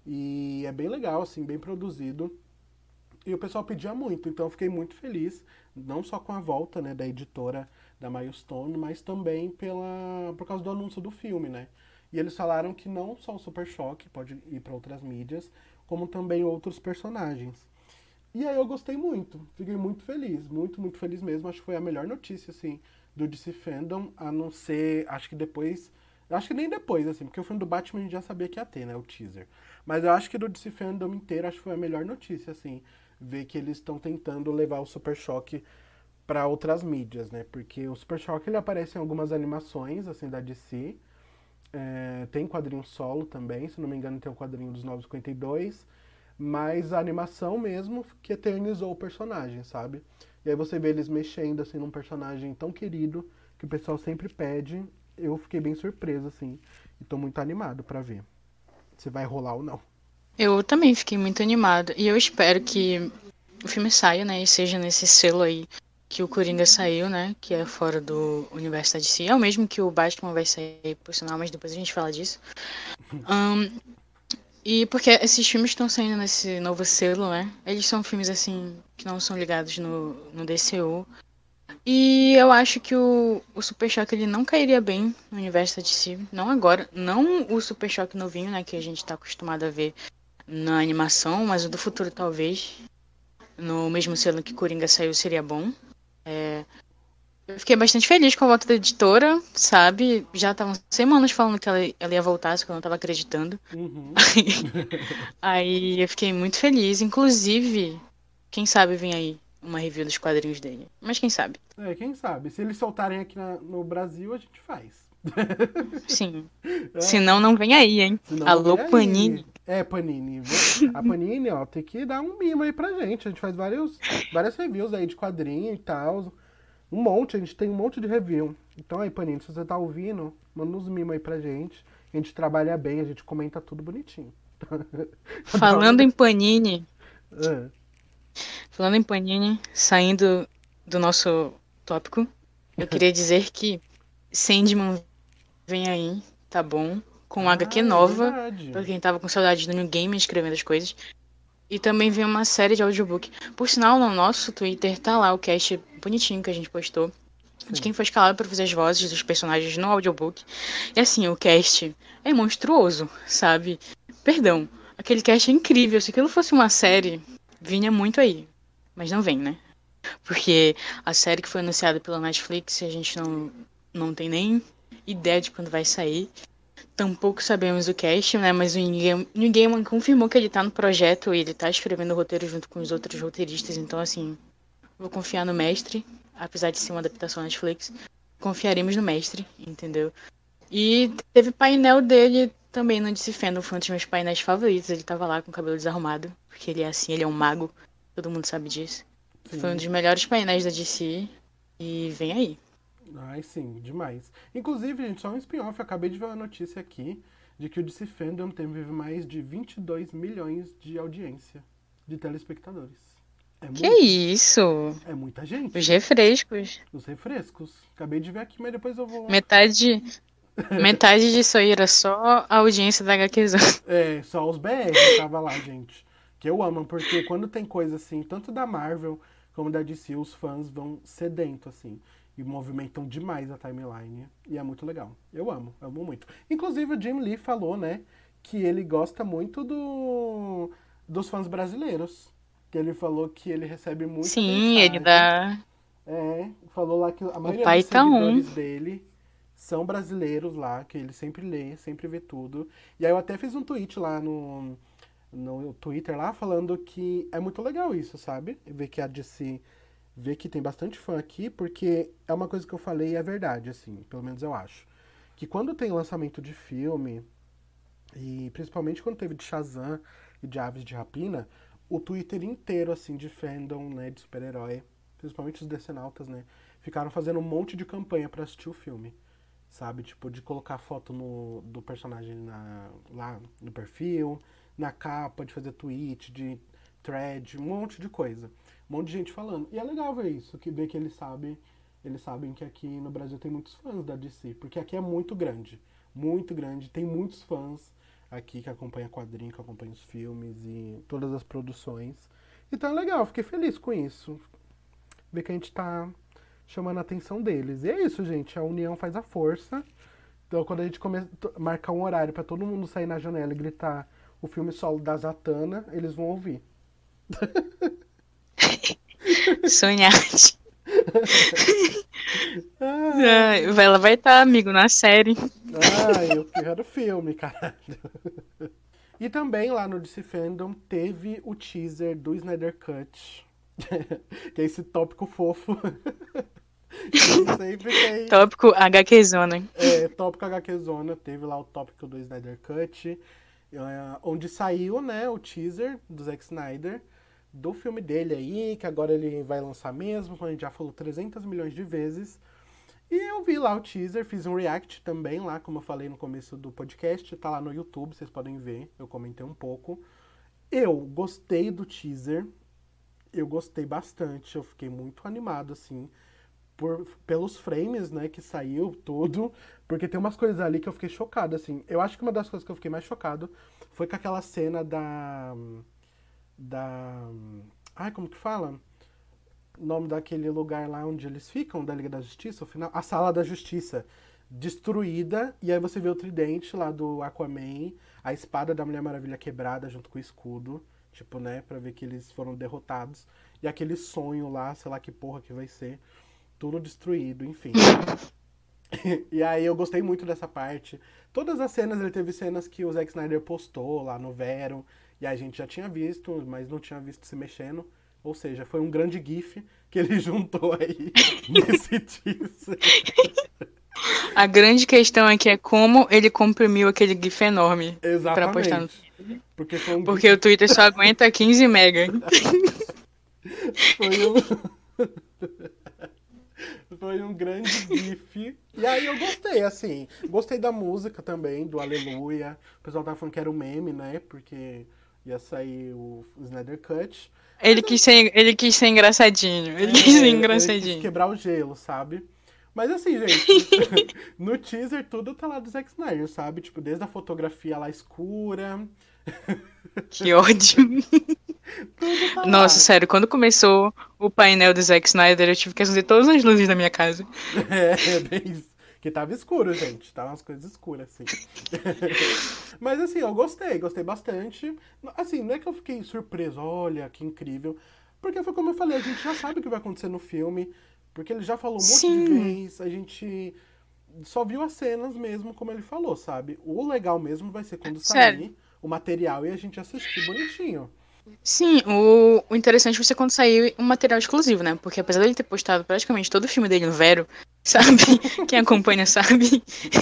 E é bem legal, assim, bem produzido. E o pessoal pedia muito, então eu fiquei muito feliz, não só com a volta, né, da editora da Milestone, mas também pela, por causa do anúncio do filme, né? E eles falaram que não só o Super Choque pode ir para outras mídias, como também outros personagens. E aí eu gostei muito, fiquei muito feliz, muito, muito feliz mesmo. Acho que foi a melhor notícia, assim, do D C Fandom, a não ser, acho que depois, acho que nem depois, assim, porque o filme do Batman a gente já sabia que ia ter, né, o teaser. Mas eu acho que do D C Fandom inteiro, acho que foi a melhor notícia, assim, ver que eles estão tentando levar o Super Choque para outras mídias, né, porque o Super Choque ele aparece em algumas animações, assim, da D C, é, tem quadrinho solo também, se não me engano tem o quadrinho dos novos cinquenta e dois, mas a animação mesmo que eternizou o personagem, sabe? E aí você vê eles mexendo assim num personagem tão querido que o pessoal sempre pede. Eu fiquei bem surpreso assim e tô muito animado pra ver se vai rolar ou não. Eu também fiquei muito animada. E eu espero que o filme saia, né? E seja nesse selo aí que o Coringa saiu, né? Que é fora do universo da D C. É o mesmo que o Batman vai sair, por sinal, mas depois a gente fala disso. Um, e porque esses filmes estão saindo nesse novo selo, né? Eles são filmes, assim, que não são ligados no, no D C U. E eu acho que o, o Super Choque ele não cairia bem no universo da D C. Não agora. Não o Super Choque novinho, né? Que a gente tá acostumado a ver na animação, mas o do futuro talvez. No mesmo selo que Coringa saiu seria bom. É, eu fiquei bastante feliz com a volta da editora, sabe? Já estavam semanas falando que ela, ela ia voltar, só que eu não tava acreditando. Uhum. Aí eu fiquei muito feliz. Inclusive, quem sabe vem aí uma review dos quadrinhos dele. Mas quem sabe? É, quem sabe? Se eles soltarem aqui na- no Brasil, a gente faz. Sim. É, Senão não vem aí, hein? senão não Alô, vem aí. Panini. É, Panini. A Panini, ó, tem que dar um mimo aí pra gente. A gente faz vários, várias reviews aí de quadrinho e tal. Um monte, a gente tem um monte de review. Então aí, Panini, se você tá ouvindo, manda uns mimos aí pra gente. A gente trabalha bem, a gente comenta tudo bonitinho. Dá Falando uma- em Panini, É. falando em Panini, saindo do nosso tópico, eu queria dizer que Sandman vem aí, tá bom? Com H Q Ah, é nova, verdade. pra quem tava com saudade do New Game escrevendo as coisas. E também vem uma série de audiobook. Por sinal, no nosso Twitter tá lá o cast bonitinho que a gente postou. De Sim. quem foi escalado para fazer as vozes dos personagens no audiobook. E assim, o cast é monstruoso, sabe? Perdão, aquele cast é incrível. Se aquilo fosse uma série, vinha muito aí. Mas não vem, né? Porque a série que foi anunciada pela Netflix, a gente não, não tem nem ideia de quando vai sair. Tampouco sabemos o cast, né? Mas o Neil Gaiman confirmou que ele tá no projeto e ele tá escrevendo o roteiro junto com os outros roteiristas. Então, assim, vou confiar no mestre, apesar de ser uma adaptação Netflix. Confiaremos no mestre, entendeu? E teve painel dele também no D C Fandom, foi um dos meus painéis favoritos. Ele tava lá com o cabelo desarrumado, porque ele é assim, ele é um mago, todo mundo sabe disso. Foi um Sim. dos melhores painéis da D C e vem aí. Ai, sim, demais. Inclusive, gente, só um spin-off, eu acabei de ver uma notícia aqui de que o D C Fandom teve mais de vinte e dois milhões de audiência de telespectadores. É Que muito. isso? É muita Os gente. refrescos. Os refrescos. Acabei de ver aqui, mas depois eu vou. Metade, metade disso aí era só a audiência da HQzão. É, só os B R tava lá, gente. Que eu amo, porque quando tem coisa assim, tanto da Marvel como da D C, os fãs vão sedento, assim. E movimentam demais a timeline. E é muito legal. Eu amo, amo muito. Inclusive o Jim Lee falou, né, que ele gosta muito do dos fãs brasileiros. Que ele falou que ele recebe muita Sim, ele mensagem. dá. É, falou lá que a O maioria pai dos tá on. seguidores dele são brasileiros lá, que ele sempre lê, sempre vê tudo. E aí eu até fiz um tweet lá no, no Twitter lá falando que é muito legal isso, sabe? Ver que a D C vê que tem bastante fã aqui, porque é uma coisa que eu falei e é verdade, assim, pelo menos eu acho. Que quando tem lançamento de filme, e principalmente quando teve de Shazam e de Aves de Rapina, o Twitter inteiro, assim, de fandom, né, de super-herói, principalmente os decenautas, né, ficaram fazendo um monte de campanha pra assistir o filme, sabe? Tipo, de colocar foto no, do personagem na, lá no perfil, na capa, de fazer tweet, de thread, um monte de coisa. Um monte de gente falando. E é legal ver isso, que ver que eles sabem, eles sabem que aqui no Brasil tem muitos fãs da D C, porque aqui é muito grande, muito grande, tem muitos fãs aqui que acompanha quadrinho, que acompanha os filmes e todas as produções. Então é legal, fiquei feliz com isso. Ver que a gente tá chamando a atenção deles. E é isso, gente. A união faz a força. Então, quando a gente come... marcar um horário pra todo mundo sair na janela e gritar o filme solo da Zatanna, eles vão ouvir. Sonhar. Ah, Ela vai estar, amigo, na série. ah, eu quero filme, caralho. E também lá no D C Fandom teve o teaser do Snyder Cut. Que é esse tópico fofo. Que sempre tem. Tópico HQzona. É, tópico HQzona. Teve lá o tópico do Snyder Cut. Onde saiu, né, o teaser do Zack Snyder. Do filme dele aí, que agora ele vai lançar mesmo, como a gente já falou trezentos milhões de vezes. E eu vi lá o teaser, fiz um react também lá, como eu falei no começo do podcast, tá lá no YouTube, vocês podem ver, eu comentei um pouco. Eu gostei do teaser, eu gostei bastante, eu fiquei muito animado, assim, por, pelos frames, né, que saiu, tudo, porque tem umas coisas ali que eu fiquei chocado, assim. Eu acho que uma das coisas que eu fiquei mais chocado foi com aquela cena da... da... Ai, como que fala? O nome daquele lugar lá onde eles ficam, da Liga da Justiça, o final, a Sala da Justiça, destruída, e aí você vê o tridente lá do Aquaman, a espada da Mulher Maravilha quebrada junto com o escudo, tipo, né, pra ver que eles foram derrotados, e aquele sonho lá, sei lá que porra que vai ser, tudo destruído, enfim. E aí eu gostei muito dessa parte. Todas as cenas, ele teve cenas que o Zack Snyder postou lá no Vero, e a gente já tinha visto, mas não tinha visto se mexendo. Ou seja, foi um grande gif que ele juntou aí nesse teaser. A grande questão aqui é como ele comprimiu aquele gif enorme pra postar no Exatamente. Twitter. Porque foi um Porque gif... o Twitter só aguenta quinze mega. Foi um... Foi um grande gif. E aí eu gostei, assim. Gostei da música também, do Aleluia. O pessoal tava falando que era um meme, né? Porque ia sair o Snyder Cut. Ele quis ser, ele quis ser engraçadinho. Ele quis ser É, ele quis engraçadinho. quebrar o gelo, sabe? Mas assim, gente, no teaser tudo tá lá do Zack Snyder, sabe? Tipo, desde a fotografia lá escura. Que ódio. Tudo tá lá. Nossa, sério, quando começou o painel do Zack Snyder, eu tive que acender todas as luzes da minha casa. É, é bem isso. Que tava escuro, gente. Tava umas coisas escuras, assim. Mas assim, eu gostei, gostei bastante. Assim, não é que eu fiquei surpreso, olha, que incrível. Porque foi como eu falei, a gente já sabe o que vai acontecer no filme. Porque ele já falou um monte Sim. de vezes, a gente só viu as cenas mesmo, como ele falou, sabe? O legal mesmo vai ser quando Sério. sair o material e a gente assistir bonitinho. Sim, o, o interessante vai ser quando sair um material exclusivo, né? Porque apesar dele ter postado praticamente todo o filme dele no Vero, sabe? Quem acompanha sabe.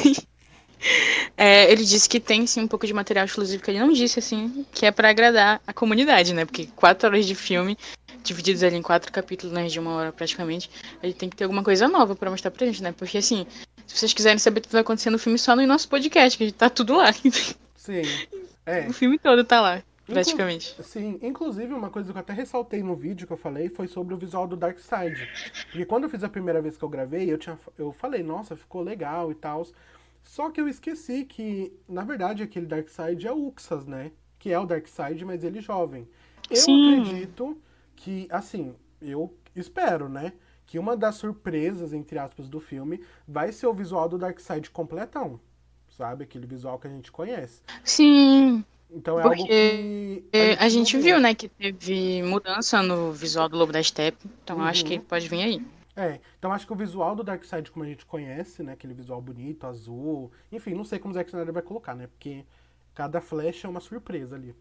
É, ele disse que tem sim um pouco de material exclusivo que ele não disse, assim, que é pra agradar a comunidade, né? Porque quatro horas de filme, divididos ali em quatro capítulos, né, de uma hora praticamente, a gente tem que ter alguma coisa nova pra mostrar pra gente, né? Porque assim, se vocês quiserem saber o que vai acontecer no filme, só no nosso podcast, que tá tudo lá. Sim. É. O filme todo tá lá, praticamente. Inclu- Sim, inclusive uma coisa que eu até ressaltei no vídeo que eu falei foi sobre o visual do Darkseid. Porque quando eu fiz a primeira vez que eu gravei, eu, tinha, eu falei, nossa, ficou legal e tal. Só que eu esqueci que, na verdade, aquele Darkseid é o Uxas, né? Que é o Darkseid, mas ele jovem. Eu Sim. acredito que, assim, eu espero, né? Que uma das surpresas, entre aspas, do filme vai ser o visual do Darkseid completão. Sabe? Aquele visual que a gente conhece. Sim. Então é Porque algo que é, a a gente, gente não viu, viu. né, que teve mudança no visual do Lobo da Steppe. Então eu acho que Uhum. pode vir aí. É, então acho que o visual do Darkseid, como a gente conhece, né? Aquele visual bonito, azul. Enfim, não sei como o Zack Snyder vai colocar, né? Porque cada flecha é uma surpresa ali.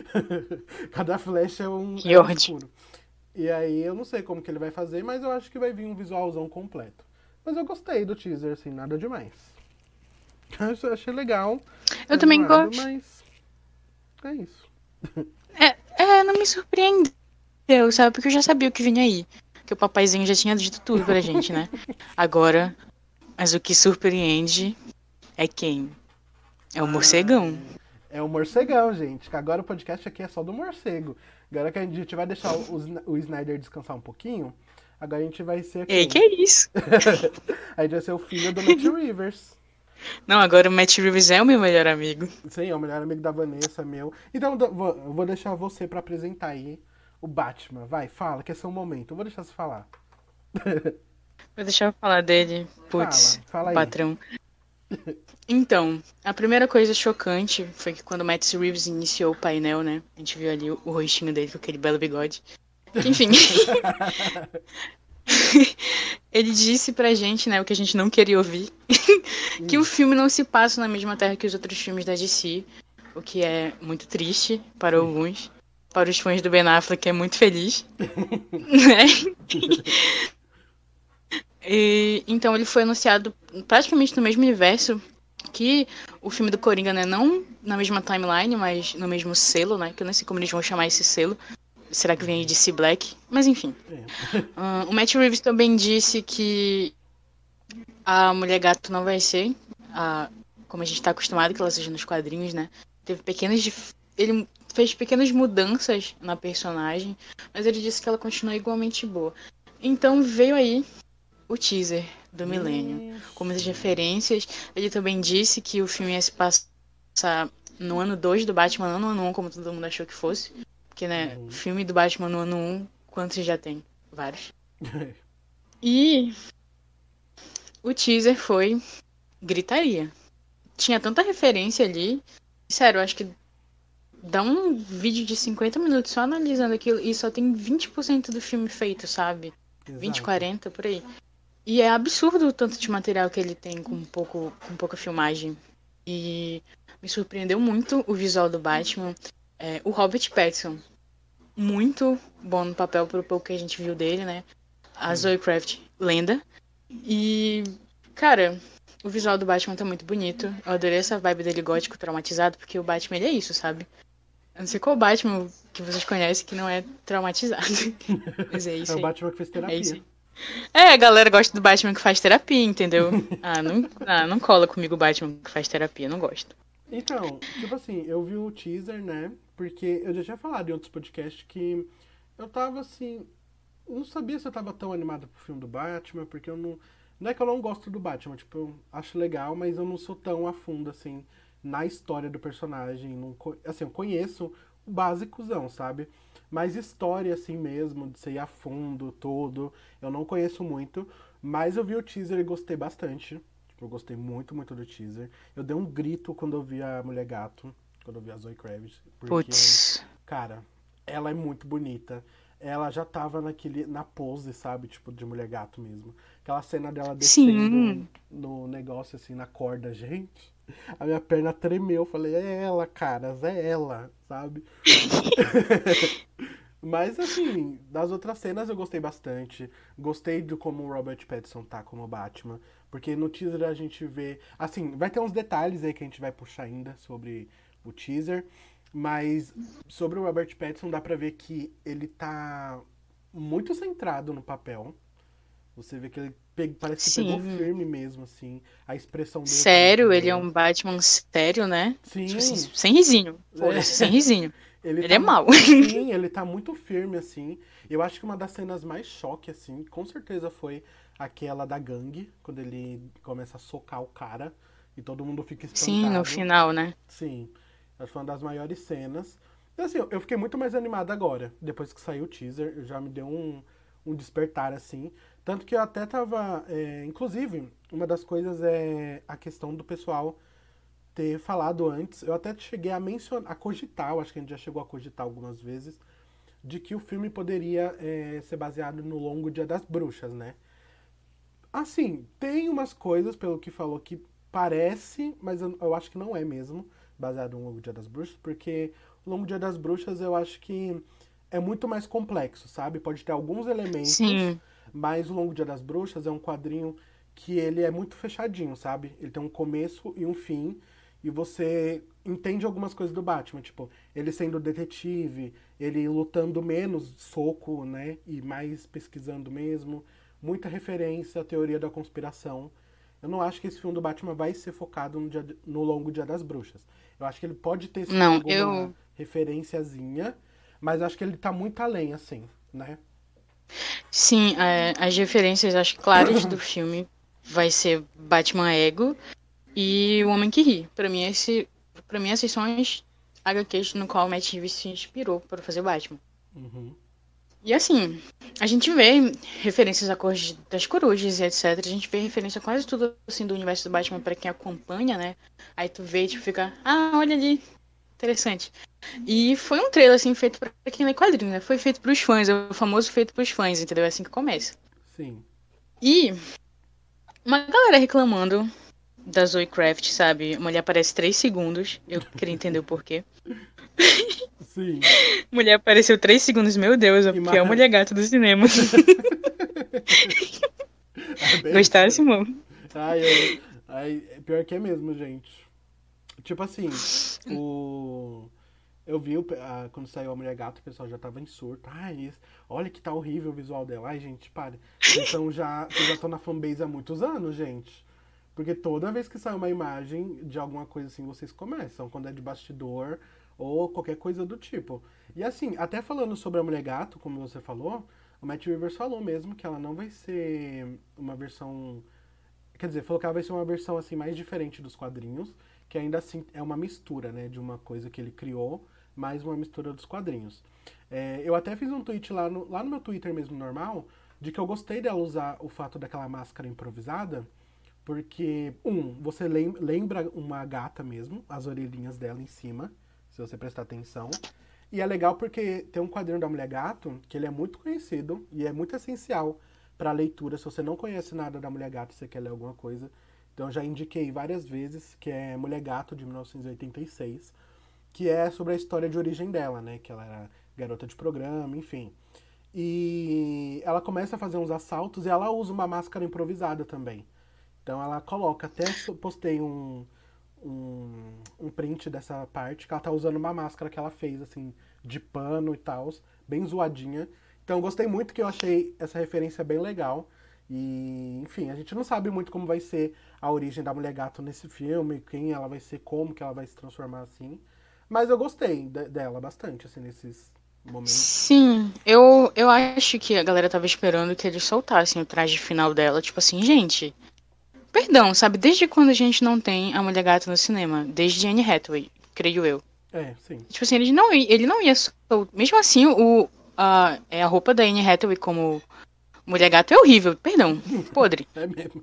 Cada flecha é um, Que é um ódio. escuro. E aí eu não sei como que ele vai fazer, mas eu acho que vai vir um visualzão completo. Mas eu gostei do teaser, assim, nada demais. Eu achei legal. Eu também animado, gosto. Mas é isso. É, é, não me surpreendeu, sabe? Porque eu já sabia o que vinha aí. Que o papaizinho já tinha dito tudo pra gente, né? Agora, mas o que surpreende é quem? É o morcegão. É o morcegão, gente. Que agora o podcast aqui é só do morcego. Agora que a gente vai deixar o, o Snyder descansar um pouquinho, agora a gente vai ser quem? Ei, que é isso? A gente vai ser o filho do Matt Rivers. Não, agora o Matt Reeves é o meu melhor amigo. Sim, é o melhor amigo da Vanessa, meu. Então eu vou, eu vou deixar você pra apresentar aí o Batman. Vai, fala, que é seu momento. Eu vou deixar você falar. Vou deixar eu falar dele. Putz, Fala, fala aí. patrão. Então, a primeira coisa chocante foi que quando o Matt Reeves iniciou o painel, né? A gente viu ali o, o rostinho dele com aquele belo bigode. Que, enfim. Ele disse pra gente, né, o que a gente não queria ouvir, que o filme não se passa na mesma terra que os outros filmes da D C, o que é muito triste para alguns. Para os fãs do Ben Affleck é muito feliz. Né? E, então ele foi anunciado praticamente no mesmo universo que o filme do Coringa, né? Não na mesma timeline, mas no mesmo selo, né? Que eu não sei como eles vão chamar esse selo. Será que vem de D C Black? Mas enfim. É. Uh, o Matt Reeves também disse que a Mulher Gato não vai ser a, como a gente tá acostumado que ela seja nos quadrinhos, né? Teve pequenas... Dif... Ele fez pequenas mudanças na personagem, mas ele disse que ela continua igualmente boa. Então veio aí o teaser do Milênio, com muitas referências. Ele também disse que o filme ia se passar no ano dois do Batman, não no ano um, como todo mundo achou que fosse. Porque, né, uhum. Filme do Batman no ano um, quantos já tem? Vários. E o teaser foi gritaria. Tinha tanta referência ali. Sério, eu acho que dá um vídeo de cinquenta minutos só analisando aquilo e só tem vinte por cento do filme feito, sabe? Exato. vinte, quarenta, por aí. E é absurdo o tanto de material que ele tem com, pouco, com pouca filmagem. E me surpreendeu muito o visual do Batman. É, o Robert Pattinson, muito bom no papel pro pouco que a gente viu dele, né? A Zoe Kravitz, lenda. E, cara, o visual do Batman tá muito bonito. Eu adorei essa vibe dele gótico traumatizado, porque o Batman, ele é isso, sabe? Eu não sei qual Batman que vocês conhecem que não é traumatizado. Mas é isso aí. É o Batman que fez terapia. É isso aí. É, a galera gosta do Batman que faz terapia, entendeu? Ah, não, ah, não cola comigo o Batman que faz terapia, não gosto. Então, tipo assim, eu vi o teaser, né? Porque eu já tinha falado em outros podcasts que eu tava assim... Não sabia se eu tava tão animado pro filme do Batman, porque eu não... Não é que eu não gosto do Batman, tipo, eu acho legal, mas eu não sou tão a fundo, assim, na história do personagem. Não, assim, eu conheço o básicozão, sabe? Mas história, assim mesmo, de você ir a fundo, todo, eu não conheço muito. Mas eu vi o teaser e gostei bastante. Tipo, eu gostei muito, muito do teaser. Eu dei um grito quando eu vi a Mulher Gato, quando eu vi a Zoe Kravitz. Porque, Puts. Cara, ela é muito bonita. Ela já tava naquele, na pose, sabe? Tipo, de Mulher Gato mesmo. Aquela cena dela descendo Sim. no negócio, assim, na corda, gente. A minha perna tremeu. Eu falei, é ela, caras, é ela, sabe? Mas, assim, das outras cenas eu gostei bastante. Gostei de como o Robert Pattinson tá como Batman. Porque no teaser a gente vê... Assim, vai ter uns detalhes aí que a gente vai puxar ainda sobre o teaser. Mas sobre o Robert Pattinson dá pra ver que ele tá muito centrado no papel. Você vê que ele pe... parece que Sim. pegou firme mesmo, assim. A expressão dele. Sério? Ele é um Batman sério, né? Sim. Tipo assim, sem risinho. É. Sem risinho. Ele, ele tá, é mau. Sim, ele tá muito firme, assim. Eu acho que uma das cenas mais choque, assim, com certeza foi aquela da gangue, quando ele começa a socar o cara e todo mundo fica espantado. Sim, no final, né? Sim. Acho que foi uma das maiores cenas. E, assim, eu fiquei muito mais animado agora. Depois que saiu o teaser, já me deu um, um despertar, assim. Tanto que eu até tava... É, inclusive, uma das coisas é a questão do pessoal ter falado antes. Eu até cheguei a mencionar, a cogitar, eu acho que a gente já chegou a cogitar algumas vezes, de que o filme poderia é, ser baseado no longo Dia das Bruxas, né? Assim, tem umas coisas, pelo que falou, que parece, mas eu, eu acho que não é mesmo baseado no Longo Dia das Bruxas, porque o Longo Dia das Bruxas eu acho que é muito mais complexo, sabe? Pode ter alguns elementos, Sim. mas o Longo Dia das Bruxas é um quadrinho que ele é muito fechadinho, sabe? Ele tem um começo e um fim, e você entende algumas coisas do Batman, tipo, ele sendo detetive, ele lutando menos soco, né? E mais pesquisando mesmo, muita referência à teoria da conspiração. Eu não acho que esse filme do Batman vai ser focado no, dia, no Longo Dia das Bruxas. Eu acho que ele pode ter sido não, alguma eu... referenciazinha, mas eu acho que ele tá muito além, assim, né? Sim, é, as referências, acho claras do filme vai ser Batman Ego e O Homem que Ri. Pra mim, esse, pra mim essas são as H Qs no qual o Matt Reeves se inspirou para fazer o Batman. Uhum. E assim, a gente vê referências a cores das corujas e etcétera. A gente vê referência a quase tudo assim do universo do Batman pra quem acompanha, né? Aí tu vê e tipo, fica, ah, olha ali, interessante. E foi um trailer assim feito pra quem lê quadrinho, né? Foi feito pros fãs, é o famoso feito pros fãs, entendeu? É assim que começa. Sim. E uma galera reclamando da Zoe Kravitz, sabe? A mulher aparece três segundos. Eu queria entender o porquê. Sim. Mulher apareceu três segundos, meu Deus, E porque é ma- a mulher gato do cinema. É bem isso Gostasse, mesmo. mano? Ai, eu... Ai, pior que é mesmo, gente. Tipo assim, o... Eu vi o pe- a- quando saiu a Mulher Gato, o pessoal já tava em surto. Ai, isso- olha que tá horrível o visual dela. Ai, gente, pare. Vocês são já, vocês já estão na fanbase há muitos anos, gente. Porque toda vez que sai uma imagem de alguma coisa assim, vocês começam. Quando é de bastidor ou qualquer coisa do tipo. E assim, até falando sobre a Mulher Gato, como você falou, o Matt Rivers falou mesmo que ela não vai ser uma versão. Quer dizer, falou que ela vai ser uma versão assim mais diferente dos quadrinhos, que ainda assim é uma mistura, né, de uma coisa que ele criou, mais uma mistura dos quadrinhos. É, eu até fiz um tweet lá no, lá no meu Twitter mesmo normal, de que eu gostei dela usar o fato daquela máscara improvisada, porque, um, você lem- lembra uma gata mesmo, as orelhinhas dela em cima, se você prestar atenção. E é legal porque tem um quadrinho da Mulher Gato, que ele é muito conhecido e é muito essencial para leitura. Se você não conhece nada da Mulher Gato e você quer ler alguma coisa, então eu já indiquei várias vezes, que é Mulher Gato, de mil novecentos e oitenta e seis, que é sobre a história de origem dela, né? Que ela era garota de programa, enfim. E ela começa a fazer uns assaltos e ela usa uma máscara improvisada também. Então ela coloca, até postei um, um, um print dessa parte, que ela tá usando uma máscara que ela fez, assim, de pano e tal, bem zoadinha. Então eu gostei muito, que eu achei essa referência bem legal. E, enfim, a gente não sabe muito como vai ser a origem da Mulher Gato nesse filme, quem ela vai ser, como que ela vai se transformar assim. Mas eu gostei de- dela bastante, assim, nesses momentos. Sim, eu, eu acho que a galera tava esperando que eles soltassem o traje final dela. Tipo assim, gente, perdão, sabe? Desde quando a gente não tem a Mulher Gato no cinema? Desde Anne Hathaway, creio eu. É, sim. Tipo assim, ele não, ia- ele não ia soltar. Mesmo assim, o, a, é, a roupa da Anne Hathaway como Mulher Gato é horrível. Perdão, podre. É mesmo.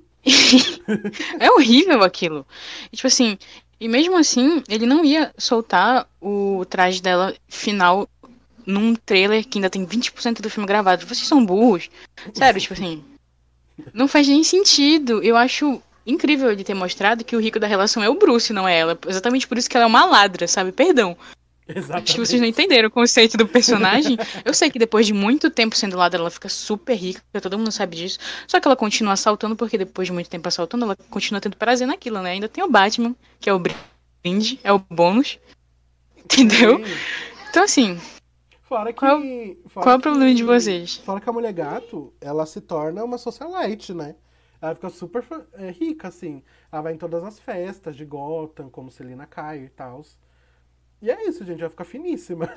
É horrível aquilo. E, tipo assim, e mesmo assim, ele não ia soltar o traje dela final num trailer que ainda tem vinte por cento do filme gravado. Vocês são burros. Sério, tipo assim, não faz nem sentido. Eu acho incrível ele ter mostrado que o rico da relação é o Bruce, não é ela. Exatamente por isso que ela é uma ladra, sabe? Perdão. Acho que vocês não Exatamente. entenderam o conceito do personagem. Eu sei que depois de muito tempo sendo ladra, ela fica super rica, todo mundo sabe disso. Só que ela continua assaltando, porque depois de muito tempo assaltando, ela continua tendo prazer naquilo, né? Ainda tem o Batman, que é o brinde, é o bônus. Entendeu? Sim. Então, assim, Fora qual, que. Fora qual é o problema de que. vocês? Fora que a Mulher Gato, ela se torna uma socialite, né? Ela fica super fa- é, rica, assim. Ela vai em todas as festas de Gotham, como Selina Kyle e tal. E é isso, gente. Ela fica finíssima.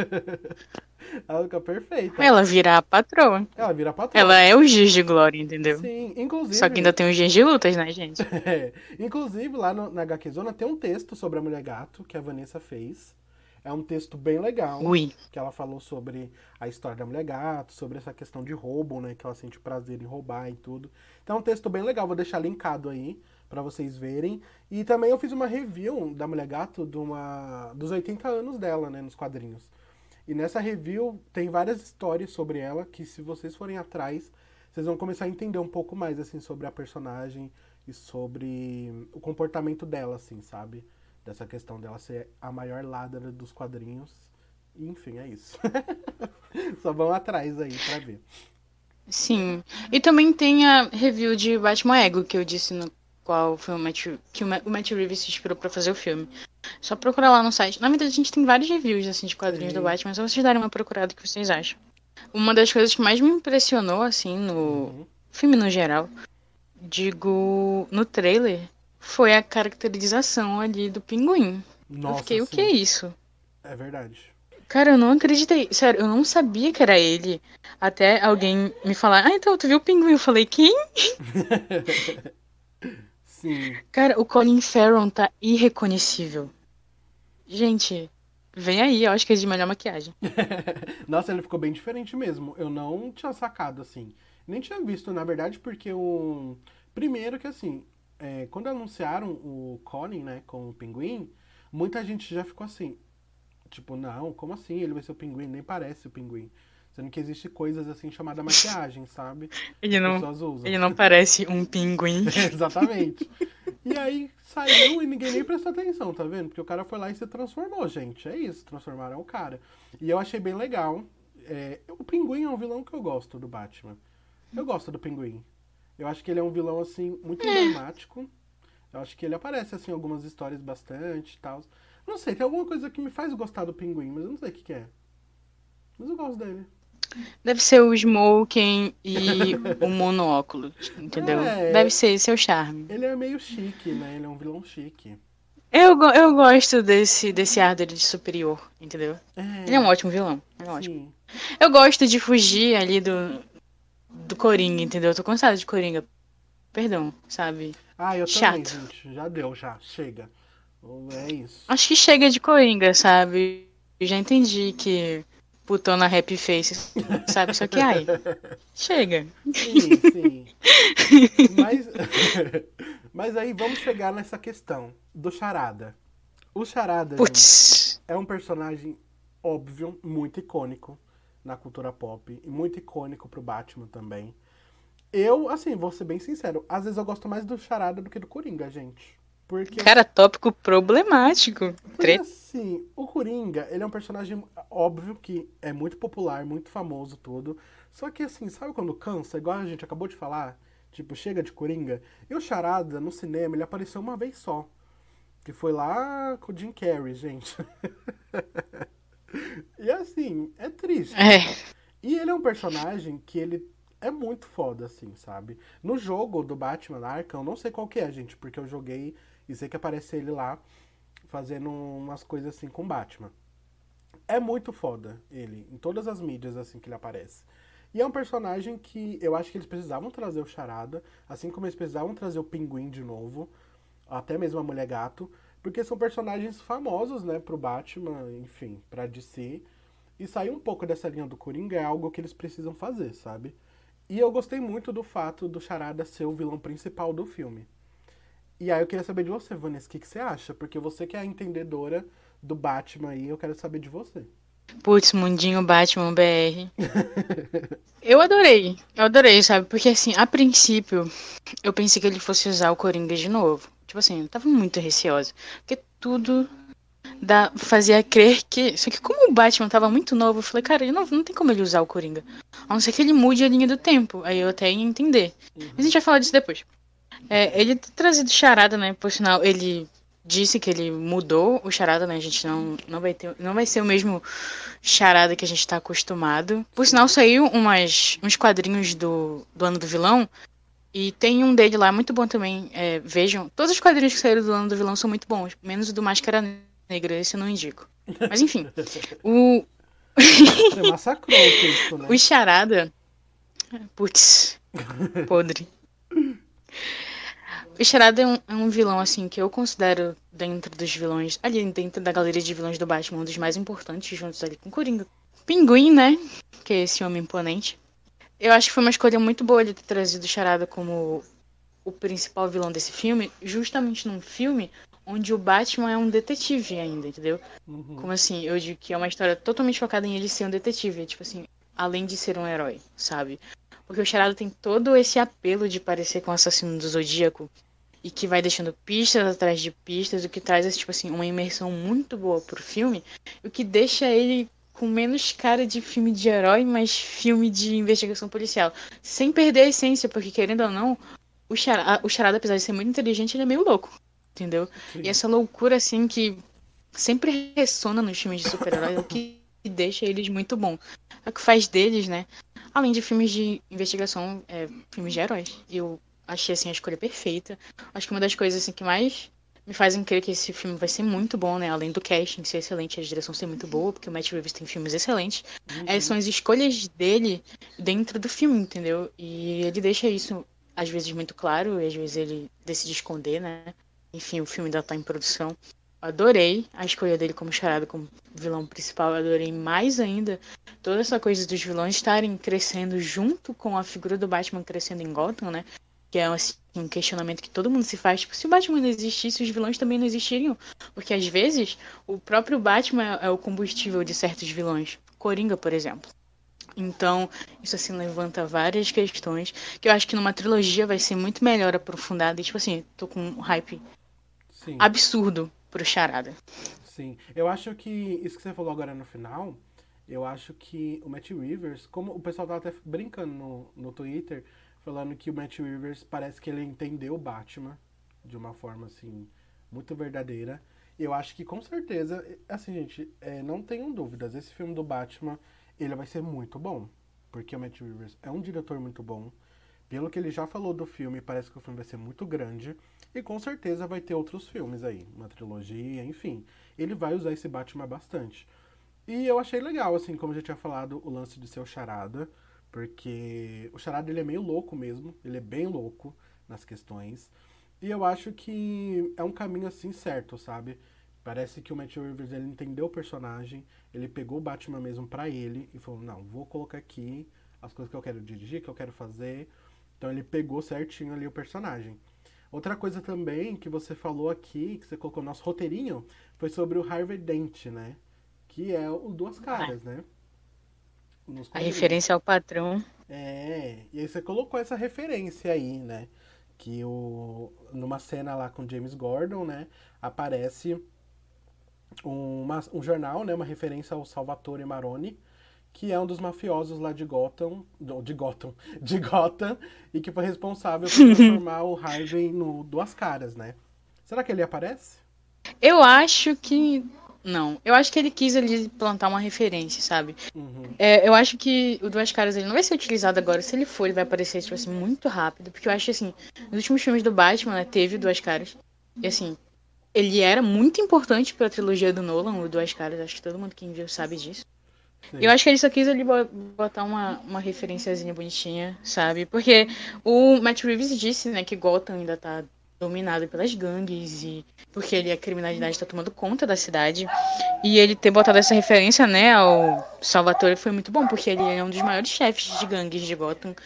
Ela fica perfeita. Ela vira a patroa. Ela vira patroa. Ela é o Giz de Glória, entendeu? Sim, Só que ainda inclusive. tem os dias de lutas, né, gente? É, inclusive, lá no- na agá quê Zona tem um texto sobre a Mulher Gato que a Vanessa fez. É um texto bem legal, Ui. que ela falou sobre a história da Mulher Gato, sobre essa questão de roubo, né? Que ela sente prazer em roubar e tudo. Então é um texto bem legal, vou deixar linkado aí pra vocês verem. E também eu fiz uma review da Mulher Gato de uma, dos oitenta anos dela, né? Nos quadrinhos. E nessa review tem várias histórias sobre ela que, se vocês forem atrás, vocês vão começar a entender um pouco mais, assim, sobre a personagem e sobre o comportamento dela, assim, sabe? Dessa questão dela ser a maior ladra dos quadrinhos. E, enfim, é isso. Só vão atrás aí pra ver. Sim. E também tem a review de Batman Ego, que eu disse no qual foi o Matt, que o Matt, o Matt Reeves se inspirou pra fazer o filme. Só procurar lá no site. Na verdade, a gente tem vários reviews assim, de quadrinhos do Sim. Batman, só vocês darem uma procurada o que vocês acham. Uma das coisas que mais me impressionou, assim, no Uhum. filme no geral, digo, no trailer, foi a caracterização ali do pinguim. Eu Nossa, fiquei, o que é sim. isso? É verdade. Cara, eu não acreditei. Sério, eu não sabia que era ele. Até alguém me falar, ah, então, tu viu o pinguim? Eu falei, quem? Sim. Cara, o Colin Farrell tá irreconhecível. Gente, Vem aí, eu acho que é de melhor maquiagem. Nossa, ele ficou bem diferente mesmo. Eu não tinha sacado assim. Nem tinha visto, na verdade, porque o. Primeiro que assim, é, quando anunciaram o Colin, né, com o Pinguim, muita gente já ficou assim. Tipo, não, como assim? Ele vai ser o Pinguim? Nem parece o Pinguim. Sendo que existe coisas assim chamada maquiagem, sabe? Que Ele as não, pessoas usam. ele não parece um pinguim. Exatamente. E aí saiu e ninguém nem prestou atenção, tá vendo? Porque o cara foi lá e se transformou, gente. É isso, transformaram o cara. E eu achei bem legal. É, o Pinguim é um vilão que eu gosto do Batman. Eu gosto do Pinguim. Eu acho que ele é um vilão, assim, muito emblemático. Eu acho que ele aparece, assim, em algumas histórias bastante e tal. Não sei, tem alguma coisa que me faz gostar do Pinguim, mas eu não sei o que, que é. Mas eu gosto dele. Deve ser o smoking e o monóculo, entendeu? Deve É, ser esse é o charme. ele é meio chique, né? Ele é um vilão chique. Eu, go- eu gosto desse, desse ar dele de superior, entendeu? Ele é um É, ótimo vilão. Ele é um ótimo. sim. Eu gosto de fugir ali do, do Coringa, entendeu? Eu tô cansada de Coringa. Perdão, sabe? Ah, eu também, Chato. gente. Já deu, já. Chega. É isso. Acho que chega de Coringa, sabe? Eu já entendi que putona happy face, sabe? Só que, ai, chega. Sim, sim. Mas, mas aí vamos chegar nessa questão do Charada. O Charada, gente, Putz. é um personagem óbvio, muito icônico na cultura pop e muito icônico pro Batman também. Eu, assim, vou ser bem sincero, às vezes eu gosto mais do Charada do que do Coringa, gente. Porque, Cara, tópico problemático. porque Treta. assim, o Coringa, ele é um personagem óbvio que é muito popular, muito famoso, tudo. Só que assim, sabe quando cansa? Igual a gente acabou de falar, tipo, chega de Coringa. E o Charada, no cinema, ele apareceu uma vez só. Que foi lá com o Jim Carrey, gente. E assim, é triste. É. E ele é um personagem que ele é muito foda, assim, sabe? No jogo do Batman Arkham, eu não sei qual que é, gente, porque eu joguei e sei que aparece ele lá fazendo umas coisas assim com o Batman. É muito foda ele, em todas as mídias assim que ele aparece. E é um personagem que eu acho que eles precisavam trazer o Charada, assim como eles precisavam trazer o Pinguim de novo, até mesmo a Mulher Gato, porque são personagens famosos, né, pro Batman, enfim, pra D C. E sair um pouco dessa linha do Coringa é algo que eles precisam fazer, sabe? E eu gostei muito do fato do Charada ser o vilão principal do filme. E aí eu queria saber de você, Vanessa, o que, que você acha? Porque você que é a entendedora do Batman aí, eu quero saber de você. Putz, Mundinho Batman B R. Eu adorei. Eu adorei, sabe? Porque assim, a princípio, eu pensei que ele fosse usar o Coringa de novo. Tipo assim, eu tava muito receosa. Porque tudo da, fazia crer que. Só que como o Batman tava muito novo, eu falei, cara, ele não, não tem como ele usar o Coringa. A não ser que ele mude a linha do tempo. Aí eu até ia entender. Mas a gente vai falar disso depois. É, ele ter trazido Charada, né? Por sinal, ele disse que ele mudou o Charada, né? A gente não, não, vai, ter, não vai ser o mesmo Charada que a gente tá acostumado. Por sinal, saiu umas, uns quadrinhos do, do Ano do Vilão. E tem um dele lá, muito bom também. É, vejam, todos os quadrinhos que saíram do Ano do Vilão são muito bons. Menos o do Máscara Negra, esse eu não indico. Mas enfim, o, Você massacrou o texto, né? o Charada... Putz, podre. O Charada é um, é um vilão, assim, que eu considero dentro dos vilões, ali dentro da galeria de vilões do Batman, um dos mais importantes, juntos ali com o Coringa. Pinguim, né? Que é esse homem imponente. Eu acho que foi uma escolha muito boa ele ter trazido o Charada como o principal vilão desse filme, justamente num filme onde o Batman é um detetive ainda, entendeu? Uhum. Como assim? Eu digo que é uma história totalmente focada em ele ser um detetive, tipo assim, além de ser um herói, sabe? Porque o Charada tem todo esse apelo de parecer com o assassino do Zodíaco e que vai deixando pistas atrás de pistas, o que traz, tipo assim, uma imersão muito boa pro filme, o que deixa ele com menos cara de filme de herói, mas filme de investigação policial. Sem perder a essência, porque querendo ou não, o Charada, o Charada, apesar de ser muito inteligente, ele é meio louco, entendeu? Sim. E essa loucura, assim, que sempre ressona nos filmes de super-herói, é o que deixa eles muito bom. É o que faz deles, né? Além de filmes de investigação, é, filmes de heróis. Eu achei, assim, a escolha perfeita. Acho que uma das coisas, assim, que mais me fazem crer que esse filme vai ser muito bom, né? Além do casting ser excelente, a direção ser muito boa, porque o Matt Reeves tem filmes excelentes. Uhum. É, são as escolhas dele dentro do filme, entendeu? E ele deixa isso, às vezes, muito claro, e às vezes ele decide esconder, né? Enfim, o filme ainda tá em produção. Adorei a escolha dele como charada, como vilão principal. Eu adorei mais ainda toda essa coisa dos vilões estarem crescendo junto com a figura do Batman crescendo em Gotham, né? Que é assim, um questionamento que todo mundo se faz. Tipo, se o Batman não existisse, os vilões também não existiriam. Porque às vezes o próprio Batman é o combustível de certos vilões. Coringa, por exemplo. Então, isso assim levanta várias questões que eu acho que numa trilogia vai ser muito melhor aprofundada. E, tipo assim, tô com um hype Sim, absurdo pro charada. sim. Eu acho que isso que você falou agora no final, eu acho que o Matt Rivers, como o pessoal tava até brincando no, no Twitter, falando que o Matt Rivers parece que ele entendeu o Batman de uma forma assim muito verdadeira. Eu acho que com certeza, assim, gente, é, não tenham dúvidas, esse filme do Batman, ele vai ser muito bom, porque o Matt Rivers é um diretor muito bom. Pelo que ele já falou do filme, parece que o filme vai ser muito grande. E com certeza vai ter outros filmes aí, uma trilogia, enfim. Ele vai usar esse Batman bastante. E eu achei legal, assim, como eu já tinha falado, o lance de ser o Charada. Porque o Charada ele é meio louco mesmo. Ele é bem louco nas questões. E eu acho que é um caminho assim certo, sabe? Parece que o Matt Reeves ele entendeu o personagem, ele pegou o Batman mesmo pra ele e falou: não, vou colocar aqui as coisas que eu quero dirigir, que eu quero fazer. Então ele pegou certinho ali o personagem. Outra coisa também que você falou aqui, que você colocou no nosso roteirinho, foi sobre o Harvey Dent, né? Que é o Duas Caras, né? Nos A quadrinhos. referência ao patrão. É, e aí você colocou essa referência aí, né? Que o, numa cena lá com James Gordon, né? Aparece uma, um jornal, né? Uma referência ao Salvatore Maroni, que é um dos mafiosos lá de Gotham, de Gotham, de Gotham, e que foi responsável por transformar o Harvey no Duas Caras, né? Será que ele aparece? Eu acho que. Não, eu acho que ele quis ali plantar uma referência, sabe? Uhum. É, eu acho que o Duas Caras ele não vai ser utilizado agora. Se ele for, ele vai aparecer tipo assim, muito rápido. Porque eu acho que assim, nos últimos filmes do Batman, né, teve o Duas Caras. E assim, ele era muito importante pra trilogia do Nolan, o Duas Caras. Acho que todo mundo que viu sabe disso. E eu Sei. acho que ele só quis ali botar uma, uma referenciazinha bonitinha, sabe? Porque o Matt Reeves disse, né, que Gotham ainda tá dominado pelas gangues e porque ele, a criminalidade tá tomando conta da cidade. E ele ter botado essa referência, né, ao Salvatore foi muito bom, porque ele é um dos maiores chefes de gangues de Gotham.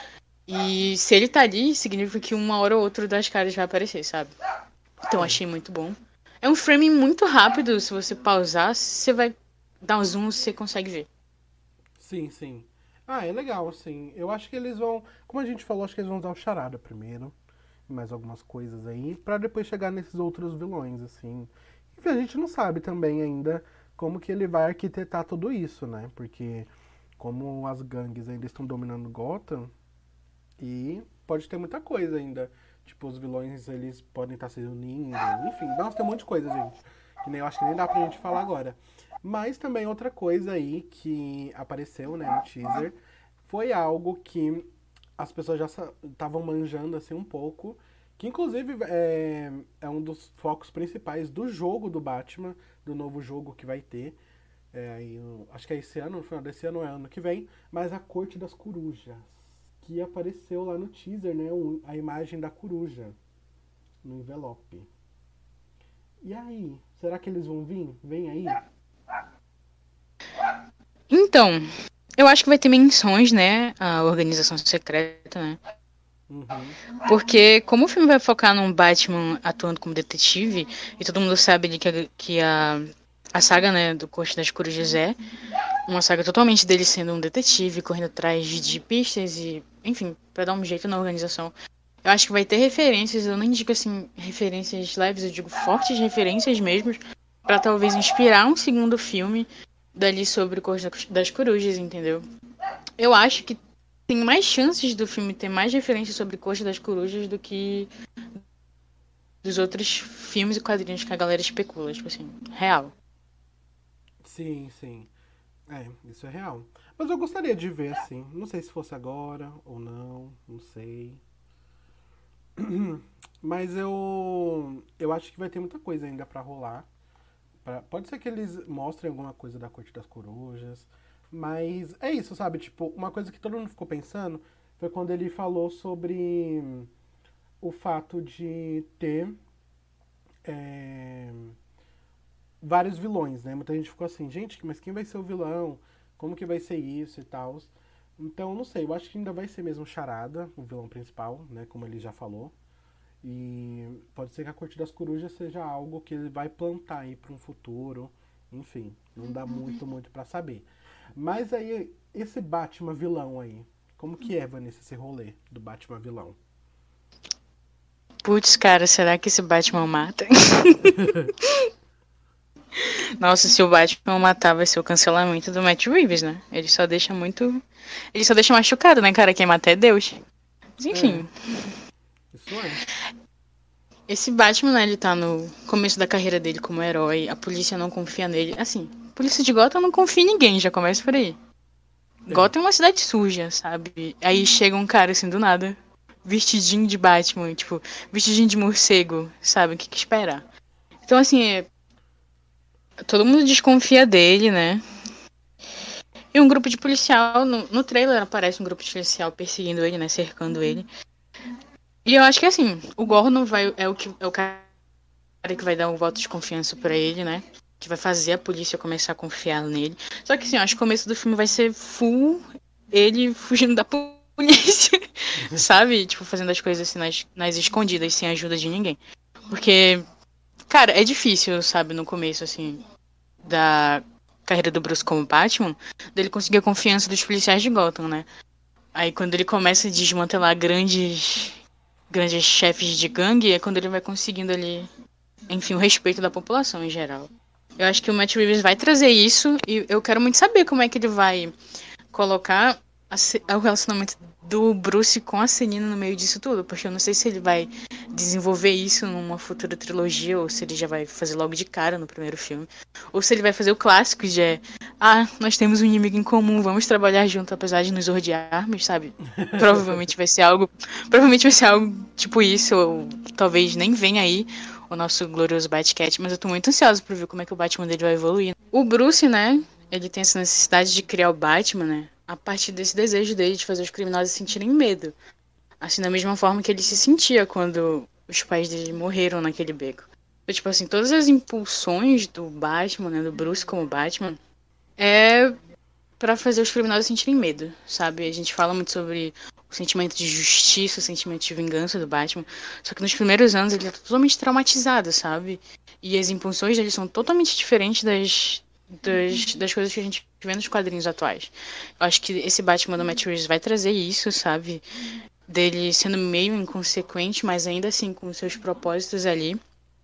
E se ele tá ali, significa que uma hora ou outra das caras vai aparecer, sabe? Então É. achei muito bom. É um framing muito rápido, se você pausar, você vai dar um zoom, você consegue ver. Sim, sim. Ah, é legal, assim. Eu acho que eles vão. Como a gente falou, acho que eles vão usar o Charada primeiro. E mais algumas coisas aí. Pra depois chegar nesses outros vilões, assim. Enfim, a gente não sabe também ainda como que ele vai arquitetar tudo isso, né? Porque como as gangues ainda estão dominando Gotham, e pode ter muita coisa ainda. Tipo, os vilões, eles podem estar se unindo. Enfim, nossa, tem um monte de coisa, gente. Que nem eu acho que nem dá pra gente falar agora. Mas também outra coisa aí que apareceu, né, no teaser, foi algo que as pessoas já estavam manjando assim um pouco. Que inclusive é, é um dos focos principais do jogo do Batman, do novo jogo que vai ter. É, aí, acho que é esse ano, no final desse ano ou é ano que vem, mas a Corte das Corujas, que apareceu lá no teaser, né, a imagem da coruja no envelope. E aí, será que eles vão vir? Vem aí? Então, eu acho que vai ter menções, né? A organização secreta, né? Uhum. Porque como o filme vai focar num Batman atuando como detetive, e todo mundo sabe ali que, a, que a, a saga, né, do Corte das Corujas é uma saga totalmente dele sendo um detetive, correndo atrás de pistas e, enfim, pra dar um jeito na organização. Eu acho que vai ter referências, eu nem digo assim, referências leves, eu digo fortes referências mesmo, pra talvez inspirar um segundo filme dali sobre o Corte das Corujas, entendeu? Eu acho que tem mais chances do filme ter mais referências sobre Coxa das Corujas do que dos outros filmes e quadrinhos que a galera especula, tipo assim, real. Sim, sim. É, isso é real. Mas eu gostaria de ver, assim. Não sei se fosse agora ou não, não sei. Mas eu eu acho que vai ter muita coisa ainda pra rolar. Pra- pode ser que eles mostrem alguma coisa da Corte das Corujas. Mas é isso, sabe? Tipo, uma coisa que todo mundo ficou pensando foi quando ele falou sobre o fato de ter é, vários vilões, né? Muita gente ficou assim, gente, mas quem vai ser o vilão? Como que vai ser isso e tal? Então, não sei, eu acho que ainda vai ser mesmo o Charada, o vilão principal, né? Como ele já falou. E pode ser que a Corte das Corujas seja algo que ele vai plantar aí para um futuro. Enfim, não dá muito, muito pra saber. Mas aí, esse Batman vilão aí, como que é, Vanessa, esse rolê do Batman vilão? Putz, cara, será que esse Batman mata? Nossa, se o Batman matar, vai ser o cancelamento do Matt Reeves, né? Ele só deixa muito... Ele só deixa machucado, né, cara? Quem mata é Deus. Mas, enfim. É, isso é. Esse Batman, né, ele tá no começo da carreira dele como herói. A polícia não confia nele. Assim, a polícia de Gotham não confia em ninguém, já começa por aí. É. Gotham é uma cidade suja, sabe? Aí chega um cara, assim, do nada, vestidinho de Batman, tipo, vestidinho de morcego, sabe? O que que esperar? Então, assim, é... todo mundo desconfia dele, né? E um grupo de policial, no, no trailer aparece um grupo de policial perseguindo ele, né? Cercando ele. E eu acho que, assim, o Gordon vai, é, o que, é o cara que vai dar um voto de confiança pra ele, né? Que vai fazer a polícia começar a confiar nele. Só que, assim, eu acho que o começo do filme vai ser full ele fugindo da polícia, sabe? Tipo, fazendo as coisas assim nas, nas escondidas, sem ajuda de ninguém. Porque, cara, é difícil, sabe, no começo, assim, da carreira do Bruce como Batman, dele conseguir a confiança dos policiais de Gotham, né? Aí quando ele começa a desmantelar grandes, grandes chefes de gangue, é quando ele vai conseguindo ali, enfim, o respeito da população em geral. Eu acho que o Matt Reeves vai trazer isso e eu quero muito saber como é que ele vai colocar a, o relacionamento do Bruce com a Selina no meio disso tudo, porque eu não sei se ele vai desenvolver isso numa futura trilogia, ou se ele já vai fazer logo de cara no primeiro filme, ou se ele vai fazer o clássico de é, ah, nós temos um inimigo em comum, vamos trabalhar junto apesar de nos odiarmos, sabe? Provavelmente vai ser algo, provavelmente vai ser algo tipo isso, ou talvez nem venha aí o nosso glorioso Batcat, mas eu tô muito ansiosa pra ver como é que o Batman dele vai evoluir. O Bruce, né, ele tem essa necessidade de criar o Batman, né, a partir desse desejo dele de fazer os criminosos sentirem medo. Assim, da mesma forma que ele se sentia quando os pais dele morreram naquele beco. Então, tipo assim, todas as impulsões do Batman, né, do Bruce como Batman, é pra fazer os criminosos sentirem medo, sabe? A gente fala muito sobre o sentimento de justiça, o sentimento de vingança do Batman, só que nos primeiros anos ele é totalmente traumatizado, sabe? E as impulsões dele são totalmente diferentes das, das, das coisas que a gente vê nos quadrinhos atuais. Eu acho que esse Batman do Matt Reeves vai trazer isso, sabe? Dele sendo meio inconsequente, mas ainda assim com seus propósitos ali.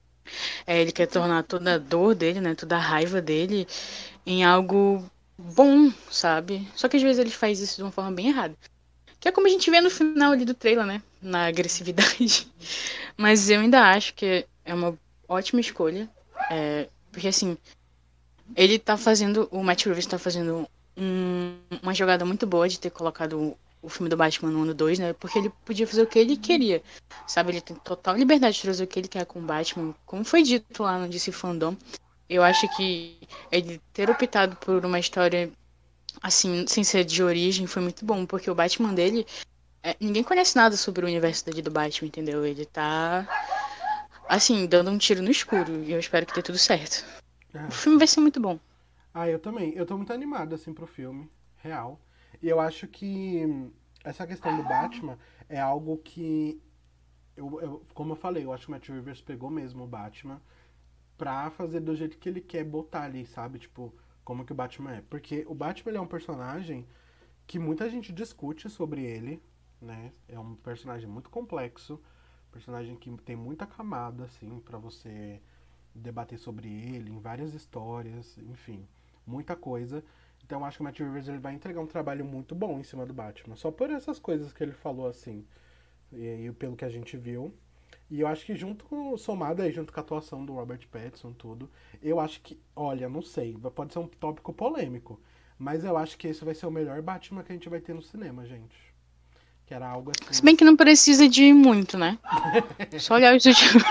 É, ele quer tornar toda a dor dele, né? Toda a raiva dele em algo bom, sabe? Só que às vezes ele faz isso de uma forma bem errada. Que é como a gente vê no final ali do trailer, né? Na agressividade. Mas eu ainda acho que é uma ótima escolha. É, porque assim, ele tá fazendo. O Matt Reeves tá fazendo um, uma jogada muito boa de ter colocado o, o filme do Batman no ano dois, né? Porque ele podia fazer o que ele queria. Sabe? Ele tem total liberdade de fazer o que ele quer com o Batman. Como foi dito lá no D C Fandom. Eu acho que ele ter optado por uma história assim, sem ser de origem, foi muito bom, porque o Batman dele, é, ninguém conhece nada sobre o universo dele do Batman, entendeu? Ele tá, assim, dando um tiro no escuro, e eu espero que dê tudo certo. Ah, o filme vai ser muito bom. Ah, eu também. Eu tô muito animado, assim, pro filme, real. E eu acho que essa questão do Batman é algo que, eu, eu, como eu falei, eu acho que o Matt Reeves pegou mesmo o Batman pra fazer do jeito que ele quer botar ali, sabe? Tipo, como que o Batman é. Porque o Batman ele é um personagem que muita gente discute sobre ele, né? É um personagem muito complexo, personagem que tem muita camada, assim, pra você debater sobre ele, em várias histórias, enfim, muita coisa. Então eu acho que o Matt Reeves ele vai entregar um trabalho muito bom em cima do Batman, só por essas coisas que ele falou, assim, e, e pelo que a gente viu. E eu acho que junto com, somado aí, junto com a atuação do Robert Pattinson, tudo, eu acho que, olha, não sei, pode ser um tópico polêmico, mas eu acho que esse vai ser o melhor Batman que a gente vai ter no cinema, gente. Que era algo assim... Se bem que não precisa de muito, né? Só olhar os últimos...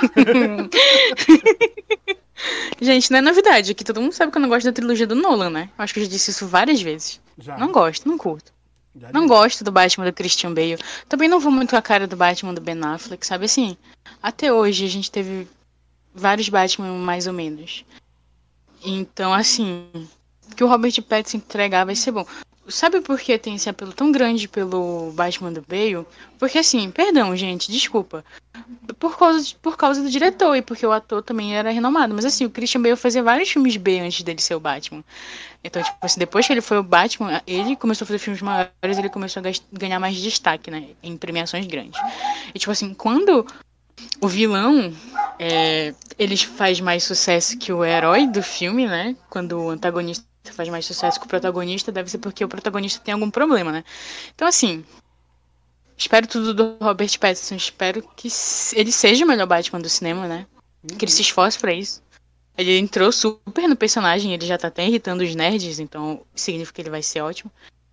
Gente, não é novidade, aqui todo mundo sabe que eu não gosto da trilogia do Nolan, né? Eu acho que eu já disse isso várias vezes. Já. Não gosto, não curto. Já não disse. Gosto do Batman do Christian Bale. Também não vou muito com a cara do Batman do Ben Affleck, sabe assim? Até hoje a gente teve vários Batman mais ou menos. Então, assim, o que o Robert Pattinson entregar vai ser bom. Sabe por que tem esse apelo tão grande pelo Batman do Bale? Porque, assim, perdão, gente, desculpa. Por causa, de- por causa do diretor e porque o ator também era renomado. Mas, assim, o Christian Bale fazia vários filmes B antes dele ser o Batman. Então, tipo assim, depois que ele foi o Batman, ele começou a fazer filmes maiores, ele começou a gas- ganhar mais destaque, né? Em premiações grandes. E, tipo assim, quando o vilão, é, ele faz mais sucesso que o herói do filme, né? Quando o antagonista faz mais sucesso que o protagonista, deve ser porque o protagonista tem algum problema, né? Então, assim, espero tudo do Robert Pattinson. Espero que ele seja o melhor Batman do cinema, né? Que ele se Uhum. esforce pra isso. Ele entrou super no personagem, ele já tá até irritando os nerds, então significa que ele vai ser ótimo.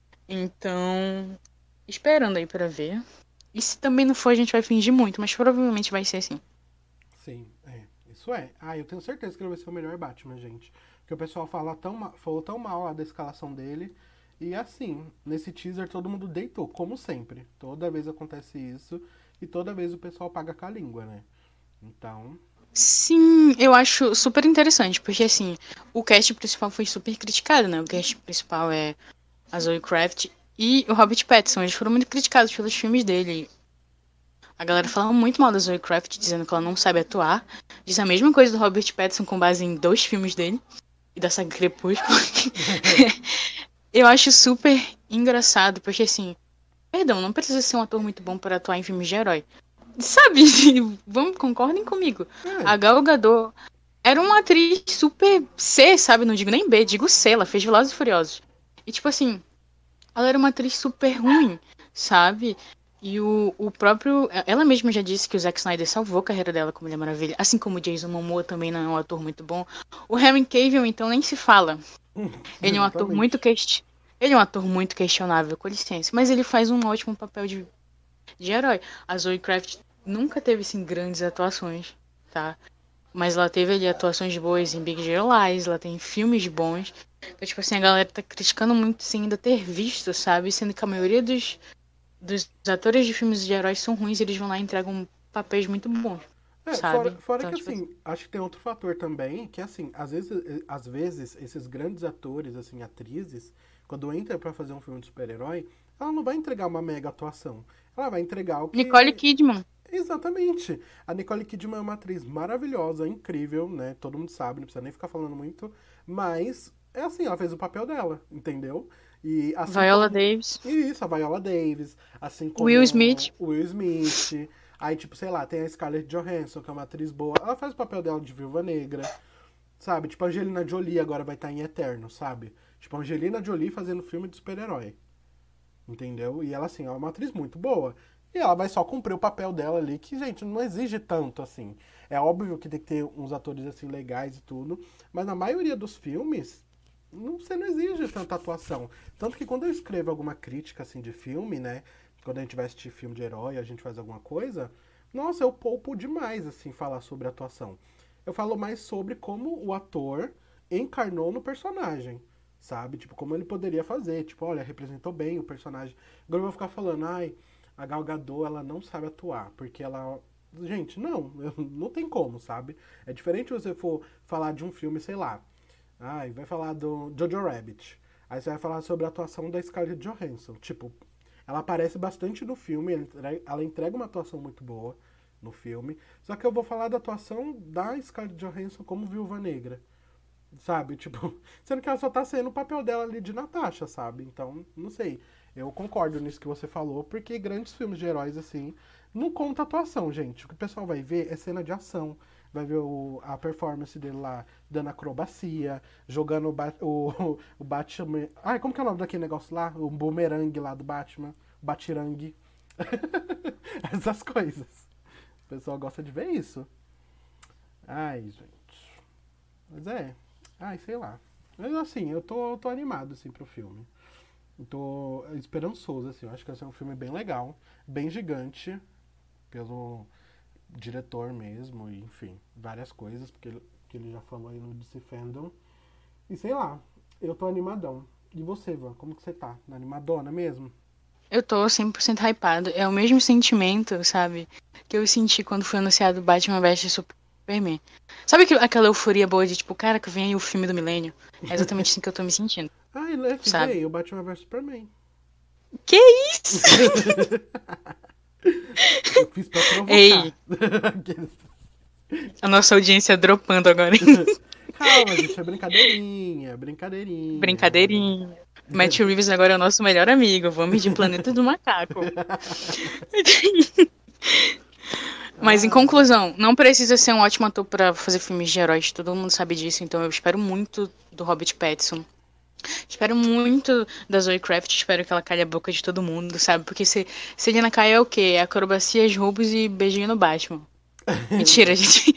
Então, esperando aí pra ver. E se também não for, a gente vai fingir muito, mas provavelmente vai ser assim. Sim, é. Isso é. Ah, eu tenho certeza que ele vai ser o melhor Batman, gente. Porque o pessoal fala tão ma- falou tão mal lá da escalação dele. E assim, nesse teaser todo mundo deitou, como sempre. Toda vez acontece isso. E toda vez o pessoal paga com a língua, né? Então. Sim, eu acho super interessante, porque assim, o cast principal foi super criticado, né? O cast principal é a Zoe Kravitz e o Robert Pattinson. Eles foram muito criticados pelos filmes dele. A galera fala muito mal da Zoe Kravitz, dizendo que ela não sabe atuar. Diz a mesma coisa do Robert Pattinson com base em dois filmes dele e da saga Crepúsculo. Eu acho super engraçado, porque assim, perdão, não precisa ser um ator muito bom para atuar em filmes de herói. Sabe? Vamos, concordem comigo. A É. Gal Gadot era uma atriz super C, sabe? Não digo nem B, digo C. Ela fez Velozes e Furiosos. E, tipo assim, ela era uma atriz super ruim, sabe? E o, o próprio... Ela mesma já disse que o Zack Snyder salvou a carreira dela como Mulher Maravilha. Assim como o Jason Momoa também não é um ator muito bom. O Henry Cavill, então, nem se fala. Ele é um ator muito Exatamente. quest... Ele é um ator muito questionável, com licença. Mas ele faz um ótimo papel de, de herói. A Zoe Kravitz nunca teve, assim, grandes atuações, tá? Mas ela teve ali atuações boas em Big Little Lies, ela tem filmes bons. Então, tipo assim, a galera tá criticando muito sem ainda ter visto, sabe? Sendo que a maioria dos, dos atores de filmes de heróis são ruins e eles vão lá e entregam papéis muito bons, É, fora, sabe? fora Então, que tipo assim, assim, acho que tem outro fator também, que assim, às vezes, eh, às vezes esses grandes atores, assim, atrizes, quando entra pra fazer um filme de super-herói, ela não vai entregar uma mega atuação. Ela vai entregar o Nicole que. Kidman. Exatamente. A Nicole Kidman é uma atriz maravilhosa, incrível, né? Todo mundo sabe, não precisa nem ficar falando muito. Mas é assim, ela fez o papel dela, entendeu? E assim Viola como. Davis. Isso, a Viola Davis, assim Will Smith. como o Will Smith. Aí, tipo, sei lá, tem a Scarlett Johansson, que é uma atriz boa. Ela faz o papel dela de Viúva Negra, sabe? Tipo, a Angelina Jolie agora vai estar em Eterno, sabe? Tipo, a Angelina Jolie fazendo filme de super-herói. Entendeu? E ela, assim, é uma atriz muito boa. E ela vai só cumprir o papel dela ali, que, gente, não exige tanto, assim. É óbvio que tem que ter uns atores, assim, legais e tudo. Mas na maioria dos filmes, não, você não exige tanta atuação. Tanto que quando eu escrevo alguma crítica, assim, de filme, né? Quando a gente vai assistir filme de herói, a gente faz alguma coisa. Nossa, eu poupo demais, assim, falar sobre atuação. Eu falo mais sobre como o ator encarnou no personagem, sabe? Tipo, como ele poderia fazer. Tipo, olha, representou bem o personagem. Agora eu vou ficar falando, ai, a Gal Gadot, ela não sabe atuar, porque ela... Gente, não, não tem como, sabe? É diferente você for falar de um filme, sei lá, ai, vai falar do Jojo Rabbit. Aí você vai falar sobre a atuação da Scarlett Johansson. Tipo, ela aparece bastante no filme, ela entrega uma atuação muito boa no filme. Só que eu vou falar da atuação da Scarlett Johansson como Viúva Negra. Sabe? Tipo, sendo que ela só tá sendo o papel dela ali de Natasha, sabe? Então, não sei. Eu concordo nisso que você falou, porque grandes filmes de heróis, assim, não conta atuação, gente. O que o pessoal vai ver é cena de ação. Vai ver o, a performance dele lá dando acrobacia, jogando o, ba o, o Batman. Ai, como que é o nome daquele negócio lá? O bumerangue lá do Batman. O Batirangue. Essas coisas. O pessoal gosta de ver isso. Ai, gente. Mas é. Ai, sei lá. Mas assim, eu tô, tô animado, assim, pro filme. Eu tô esperançoso, assim. Eu acho que vai ser um filme bem legal. Bem gigante. Pelo diretor mesmo. E, enfim, várias coisas. Porque ele, que ele já falou aí no D C Fandom. E sei lá. Eu tô animadão. E você, Ivan? Como que você tá? Animadona mesmo? Eu tô cem por cento hypado. É o mesmo sentimento, sabe? Que eu senti quando foi anunciado Batman vs Superman. Superman. Sabe aquilo- aquela euforia boa de tipo, cara, que vem aí o filme do milênio? É exatamente assim que eu tô me sentindo, Ah, ele é que sabe? veio, o Batman versus Superman. Que isso? Eu fiz pra Ei, provocar. a nossa audiência dropando agora. Calma, gente, é brincadeirinha, brincadeirinha. Brincadeirinha. Matt Reeves agora é o nosso melhor amigo. Vamos de Planeta do Macaco. Mas em Ah, conclusão, não precisa ser um ótimo ator pra fazer filmes de heróis. Todo mundo sabe disso, então eu espero muito do Robert Pattinson. Espero muito da Zoe Kravitz, espero que ela calhe a boca de todo mundo, sabe? Porque se, se ele não cair é o quê? É acrobacias, roubos e beijinho no Batman. Mentira, gente.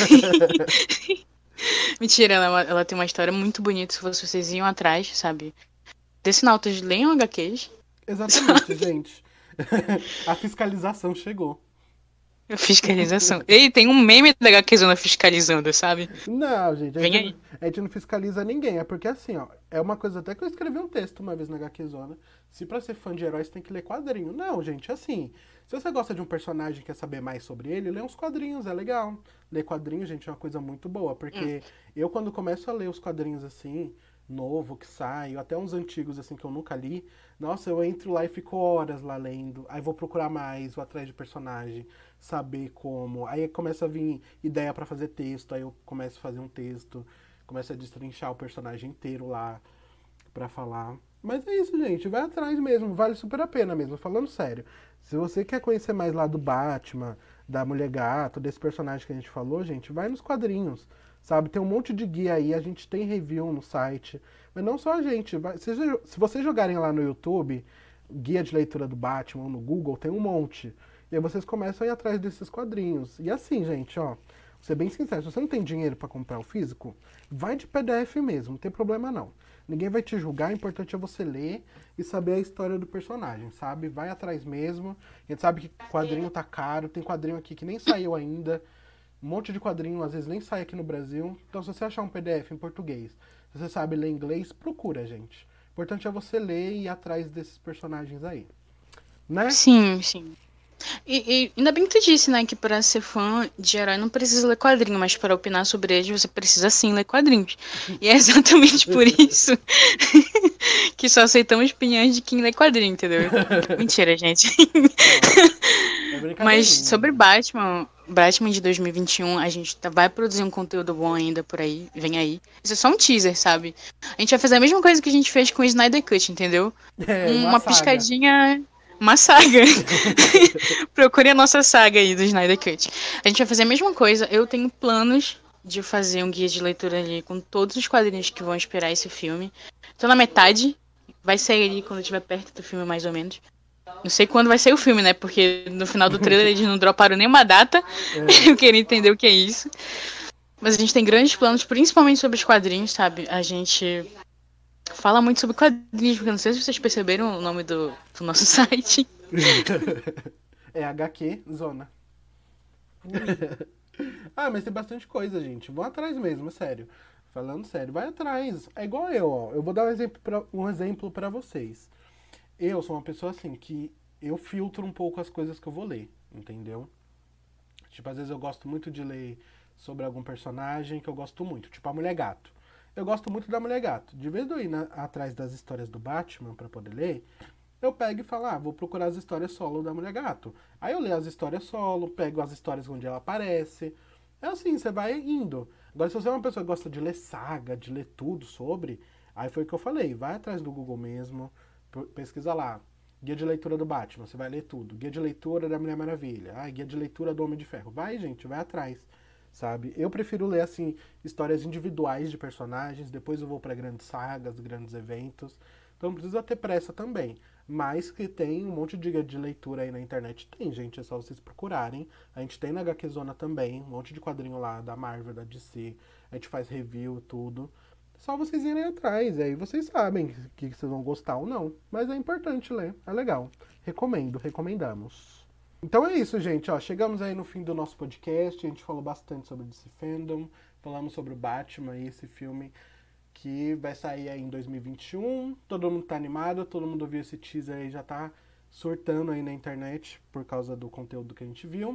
Mentira, ela, é uma- ela tem uma história muito bonita, se vocês iam atrás, sabe? Decenautas, leiam H Qs. exatamente, gente. A fiscalização chegou. Fiscalização. Ei, tem um meme da H Qzona fiscalizando, sabe? Não, gente, a Vem gente, aí. não- a gente não fiscaliza ninguém. É porque assim, ó, é uma coisa até que eu escrevi um texto uma vez na H Q Zona. Se pra ser fã de heróis tem que ler quadrinho. Não, gente, assim, se você gosta de um personagem e quer saber mais sobre ele, lê uns quadrinhos, é legal. Ler quadrinhos, gente, é uma coisa muito boa. Porque eu, quando começo a ler os quadrinhos assim, novo que sai, ou até uns antigos assim que eu nunca li, nossa, eu entro lá e fico horas lá lendo. Aí vou procurar mais, vou atrás de personagem, saber como. Aí começa a vir ideia pra fazer texto, aí eu começo a fazer um texto, começo a destrinchar o personagem inteiro lá pra falar. Mas é isso, gente, vai atrás mesmo, vale super a pena mesmo, falando sério. Se você quer conhecer mais lá do Batman, da Mulher Gato, desse personagem que a gente falou, gente, vai nos quadrinhos, sabe? Tem um monte de guia aí, a gente tem review no site, mas não só a gente. Vai, se, se vocês jogarem lá no YouTube, guia de leitura do Batman, no Google, tem um monte. E aí vocês começam a ir atrás desses quadrinhos. E assim, gente, ó, vou ser bem sincero, se você não tem dinheiro pra comprar o físico, vai de P D F mesmo, não tem problema não. Ninguém vai te julgar, o importante é você ler e saber a história do personagem, sabe? Vai atrás mesmo. A gente sabe que quadrinho tá caro, tem quadrinho aqui que nem saiu ainda. Um monte de quadrinho às vezes nem sai aqui no Brasil. Então se você achar um P D F em português, se você sabe ler inglês, procura, gente. O importante é você ler e ir atrás desses personagens aí. Né? Sim, sim. E, e ainda bem que tu disse, né, que pra ser fã de herói não precisa ler quadrinho, mas para opinar sobre eles você precisa sim ler quadrinhos. E é exatamente por isso que só aceitamos opiniões de quem lê quadrinho, entendeu? Mentira, gente. É Mas brincadeirinha. sobre Batman, Batman de dois mil e vinte e um, a gente tá- vai produzir um conteúdo bom ainda por aí, vem aí. Isso é só um teaser, sabe? A gente vai fazer a mesma coisa que a gente fez com o Snyder Cut, entendeu? É, uma Uma saga. piscadinha, uma saga. Procure a nossa saga aí do Snyder Cut. A gente vai fazer a mesma coisa. Eu tenho planos de fazer um guia de leitura ali com todos os quadrinhos que vão inspirar esse filme. Tô na metade. Vai sair ali quando estiver perto do filme, mais ou menos. Não sei quando vai sair o filme, né? Porque no final do trailer eles não droparam nenhuma data. É. Eu queria entender o que é isso. Mas a gente tem grandes planos, principalmente sobre os quadrinhos, sabe? A gente fala muito sobre quadrinhos, porque não sei se vocês perceberam o nome do, do nosso site. É H Q Zona. Ah, mas tem bastante coisa, gente. Vão atrás mesmo, sério. Falando sério, vai atrás. É igual eu, ó. Eu vou dar um exemplo pra, um exemplo pra vocês. Eu sou uma pessoa assim que eu filtro um pouco as coisas que eu vou ler, entendeu? Tipo, às vezes eu gosto muito de ler sobre algum personagem que eu gosto muito, tipo a Mulher Gato. Eu gosto muito da Mulher Gato. De vez de eu ir na, atrás das histórias do Batman pra poder ler, eu pego e falo, ah, vou procurar as histórias solo da Mulher Gato. Aí eu leio as histórias solo, pego as histórias onde ela aparece. É assim, você vai indo. Agora, se você é uma pessoa que gosta de ler saga, de ler tudo sobre, aí foi o que eu falei, vai atrás do Google mesmo, pesquisa lá, guia de leitura do Batman, você vai ler tudo. Guia de leitura da Mulher Maravilha, ah, guia de leitura do Homem de Ferro. Vai, gente, vai atrás, sabe? Eu prefiro ler, assim, histórias individuais de personagens, depois eu vou para grandes sagas, grandes eventos. Então não precisa ter pressa também. Mas que tem um monte de guia de leitura aí na internet. Tem, gente, é só vocês procurarem. A gente tem na H Q Zona também, um monte de quadrinho lá da Marvel, da D C. A gente faz review, tudo. Só vocês irem atrás, aí vocês sabem o que vocês vão gostar ou não. Mas é importante ler, é legal. Recomendo, recomendamos. Então é isso, gente. Ó, chegamos aí no fim do nosso podcast. A gente falou bastante sobre D C Fandom. Falamos sobre o Batman e esse filme que vai sair aí em dois mil e vinte e um. Todo mundo tá animado, todo mundo viu esse teaser aí, já tá surtando aí na internet por causa do conteúdo que a gente viu.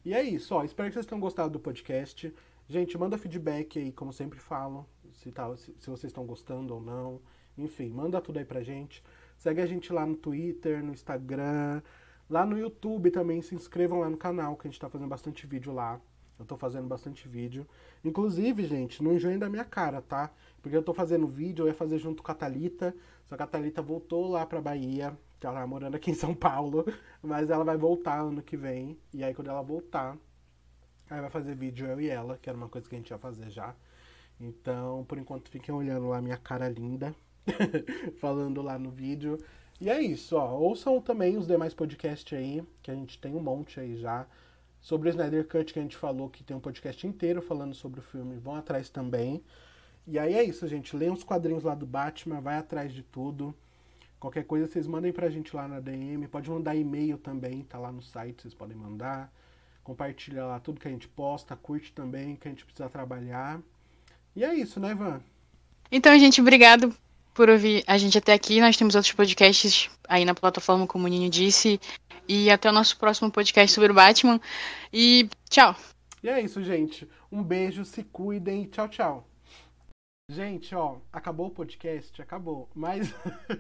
E é isso, ó. Espero que vocês tenham gostado do podcast. Gente, manda feedback aí, como sempre falo, se, tá, se, se vocês estão gostando ou não. Enfim, manda tudo aí pra gente. Segue a gente lá no Twitter, no Instagram, lá no YouTube também. Se inscrevam lá no canal, que a gente tá fazendo bastante vídeo lá. Eu tô fazendo bastante vídeo. Inclusive, gente, não enjoem da minha cara, tá? Porque eu tô fazendo vídeo, eu ia fazer junto com a Thalita. Só que a Thalita voltou lá pra Bahia, que ela tá morando aqui em São Paulo. Mas ela vai voltar ano que vem. E aí, quando ela voltar, aí vai fazer vídeo eu e ela, que era uma coisa que a gente ia fazer já. Então, por enquanto, fiquem olhando lá minha cara linda, falando lá no vídeo. E é isso, ó. Ouçam também os demais podcasts aí, que a gente tem um monte aí já. Sobre o Snyder Cut, que a gente falou que tem um podcast inteiro falando sobre o filme, vão atrás também. E aí é isso, gente. Leiam os quadrinhos lá do Batman, vai atrás de tudo. Qualquer coisa, vocês mandem pra gente lá na D M. Pode mandar e-mail também, tá lá no site, vocês podem mandar. Compartilha lá tudo que a gente posta, curte também, que a gente precisa trabalhar. E é isso, né, Van? Então, gente, obrigado por ouvir a gente até aqui. Nós temos outros podcasts aí na plataforma, como o Ninho disse. E até o nosso próximo podcast sobre o Batman. E tchau! E é isso, gente. Um beijo, se cuidem e tchau, tchau. Gente, ó, acabou o podcast? Acabou. Mas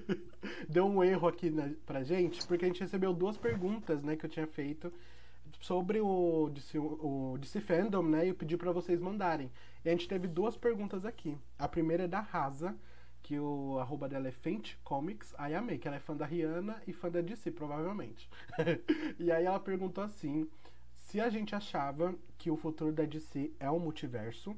deu um erro aqui na, pra gente, porque a gente recebeu duas perguntas, né, que eu tinha feito sobre o D C, o D C Fandom, né, e eu pedi pra vocês mandarem. E a gente teve duas perguntas aqui. A primeira é da Rasa, que o arroba dela é Fenty Comics. Aí amei, que ela é fã da Rihanna e fã da D C, provavelmente. E aí ela perguntou assim, se a gente achava que o futuro da D C é um multiverso,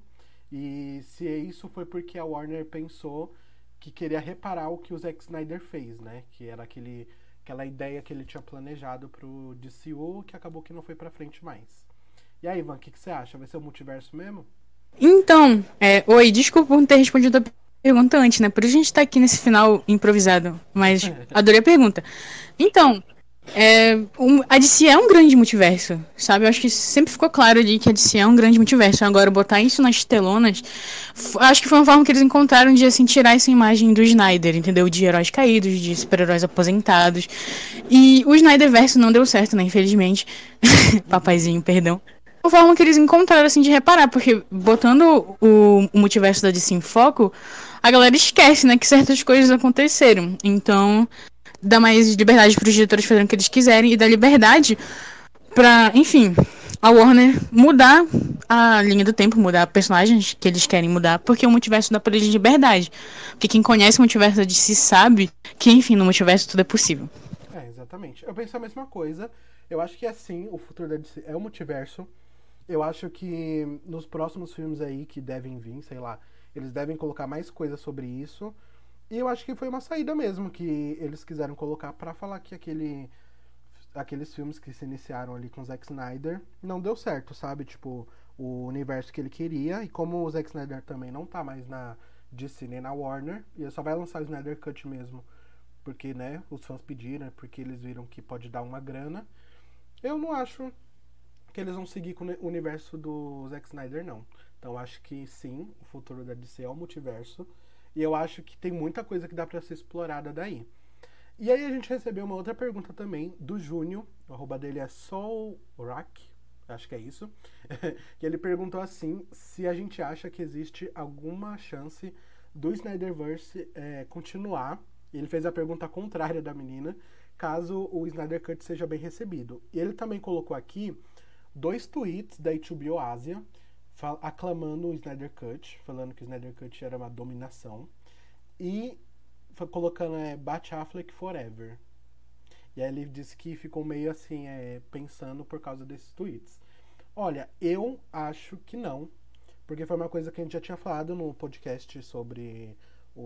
e se isso foi porque a Warner pensou que queria reparar o que o Zack Snyder fez, né? Que era aquele, aquela ideia que ele tinha planejado pro D C U, que acabou que não foi pra frente mais. E aí, Ivan, o que, que você acha? Vai ser o multiverso mesmo? Então, é, oi, desculpa por não ter respondido a pergunta antes, né? Por isso a gente tá aqui nesse final improvisado, mas adorei a pergunta. Então, é, um, a D C é um grande multiverso, sabe? Eu acho que sempre ficou claro ali que a D C é um grande multiverso. Agora, botar isso nas telonas, f- acho que foi uma forma que eles encontraram de, assim, tirar essa imagem do Snyder, entendeu? De heróis caídos, de super-heróis aposentados. E o Snyderverso não deu certo, né? Infelizmente. Papaizinho, perdão. Uma forma que eles encontraram, assim, de reparar, porque botando o, o multiverso da D C em foco, a galera esquece, né, que certas coisas aconteceram. Então, dá mais liberdade para os diretores fazerem o que eles quiserem e dá liberdade pra, enfim, a Warner mudar a linha do tempo, mudar personagens que eles querem mudar, porque o multiverso dá pra eles liberdade. Porque quem conhece o multiverso da D C sabe que, enfim, no multiverso tudo é possível. É, exatamente. Eu penso a mesma coisa. Eu acho que assim, o futuro da D C é o multiverso. Eu acho que nos próximos filmes aí que devem vir, sei lá, eles devem colocar mais coisas sobre isso. E eu acho que foi uma saída mesmo que eles quiseram colocar pra falar que aquele, aqueles filmes que se iniciaram ali com o Zack Snyder não deu certo, sabe? Tipo, o universo que ele queria. E como o Zack Snyder também não tá mais na D C nem na Warner, e ele só vai lançar o Snyder Cut mesmo, porque, né, os fãs pediram, porque eles viram que pode dar uma grana. Eu não acho que eles vão seguir com o universo do Zack Snyder, não. Então acho que sim, o futuro da D C é o multiverso. E eu acho que tem muita coisa que dá pra ser explorada daí. E aí a gente recebeu uma outra pergunta também do Júnior, o arroba dele é Solrak, acho que é isso. Que ele perguntou assim, se a gente acha que existe alguma chance do Snyderverse é, continuar. Ele fez a pergunta contrária da menina, caso o Snyder Cut seja bem recebido. E ele também colocou aqui dois tweets da H B O Ásia aclamando o Snyder Cut, falando que o Snyder Cut era uma dominação, e colocando é, Bat Affleck Forever. E aí ele disse que ficou meio assim, é, pensando por causa desses tweets. Olha, eu acho que não, porque foi uma coisa que a gente já tinha falado no podcast sobre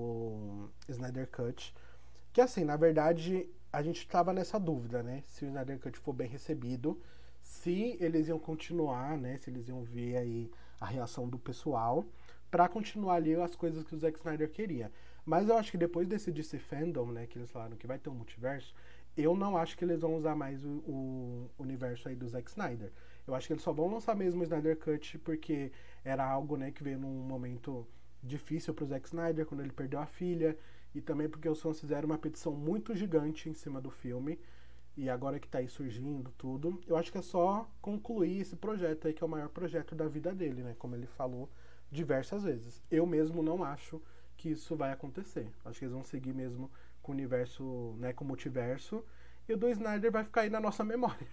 o Snyder Cut, que assim, na verdade, a gente estava nessa dúvida, né, se o Snyder Cut for bem recebido, se eles iam continuar, né, se eles iam ver aí a reação do pessoal pra continuar ali as coisas que o Zack Snyder queria. Mas eu acho que depois desse D C Fandom, né, que eles falaram que vai ter um multiverso, eu não acho que eles vão usar mais o, o universo aí do Zack Snyder. Eu acho que eles só vão lançar mesmo o Snyder Cut porque era algo, né, que veio num momento difícil pro Zack Snyder, quando ele perdeu a filha, e também porque os fãs fizeram uma petição muito gigante em cima do filme. e agora que tá aí surgindo tudo, eu acho que é só concluir esse projeto aí, que é o maior projeto da vida dele, né? Como ele falou diversas vezes. Eu mesmo não acho que isso vai acontecer. Acho que eles vão seguir mesmo com o universo, né, com o multiverso, e o do Snyder vai ficar aí na nossa memória.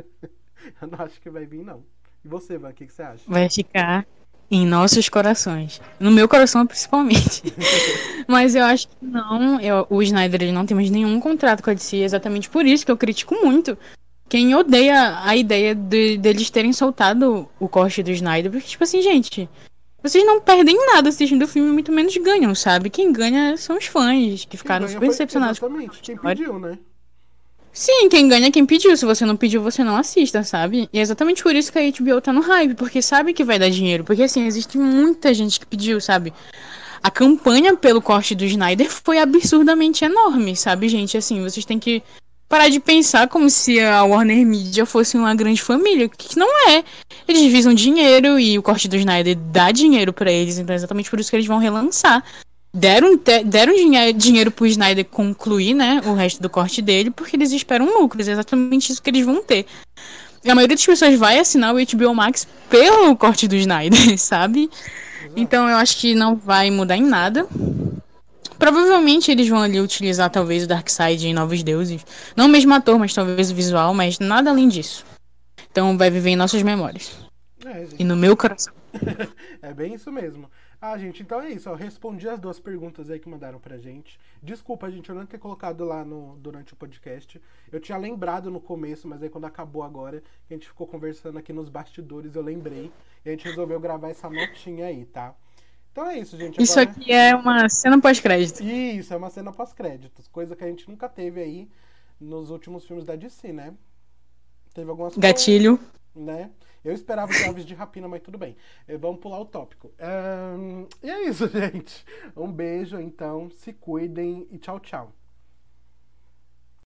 Eu não acho que vai vir, não. E você, Van, o que, que você acha? Vai ficar em nossos corações. No meu coração, principalmente. Mas eu acho que não. Eu, o Snyder ele não tem mais nenhum contrato com a D C. Exatamente por isso que eu critico muito quem odeia a ideia de, deles terem soltado o corte do Snyder. Porque, tipo assim, gente, vocês não perdem nada assistindo o filme, muito menos ganham, sabe? Quem ganha são os fãs, que ficaram super foi, decepcionados com a exatamente, quem história. pediu, né? Sim, quem ganha é quem pediu. Se você não pediu, você não assista, sabe? E é exatamente por isso que a H B O tá no hype, porque sabe que vai dar dinheiro. Porque, assim, existe muita gente que pediu, sabe? A campanha pelo corte do Snyder foi absurdamente enorme, sabe, gente? Assim, vocês têm que parar de pensar como se a Warner Media fosse uma grande família, que não é. Eles divisam dinheiro e o corte do Snyder dá dinheiro pra eles, então é exatamente por isso que eles vão relançar. Deram, deram dinheiro, dinheiro pro Snyder concluir, né, o resto do corte dele, porque eles esperam lucros, é exatamente isso que eles vão ter. E a maioria das pessoas vai assinar o H B O Max pelo corte do Snyder, sabe? Exato. Então eu acho que não vai mudar em nada. Provavelmente eles vão ali utilizar talvez o Darkseid em Novos Deuses. Não o mesmo ator, mas talvez o visual, mas nada além disso. Então vai viver em nossas memórias. É, gente. E no meu coração. É bem isso mesmo. Ah, gente, então é isso. Eu respondi as duas perguntas aí que mandaram pra gente. Desculpa, gente, eu não ter colocado lá no, durante o podcast. Eu tinha lembrado no começo, mas aí quando acabou agora, que a gente ficou conversando aqui nos bastidores, eu lembrei. E a gente resolveu gravar essa notinha aí, tá? Então é isso, gente. Isso Agora... aqui é uma cena pós-crédito. Isso, é uma cena pós-créditos. Coisa que a gente nunca teve aí nos últimos filmes da D C, né? Teve algumas Gatilho. coisas, né? Eu esperava o Aves de Rapina, mas tudo bem. Vamos pular o tópico. Um, e é isso, gente. Um beijo, então. Se cuidem e tchau, tchau.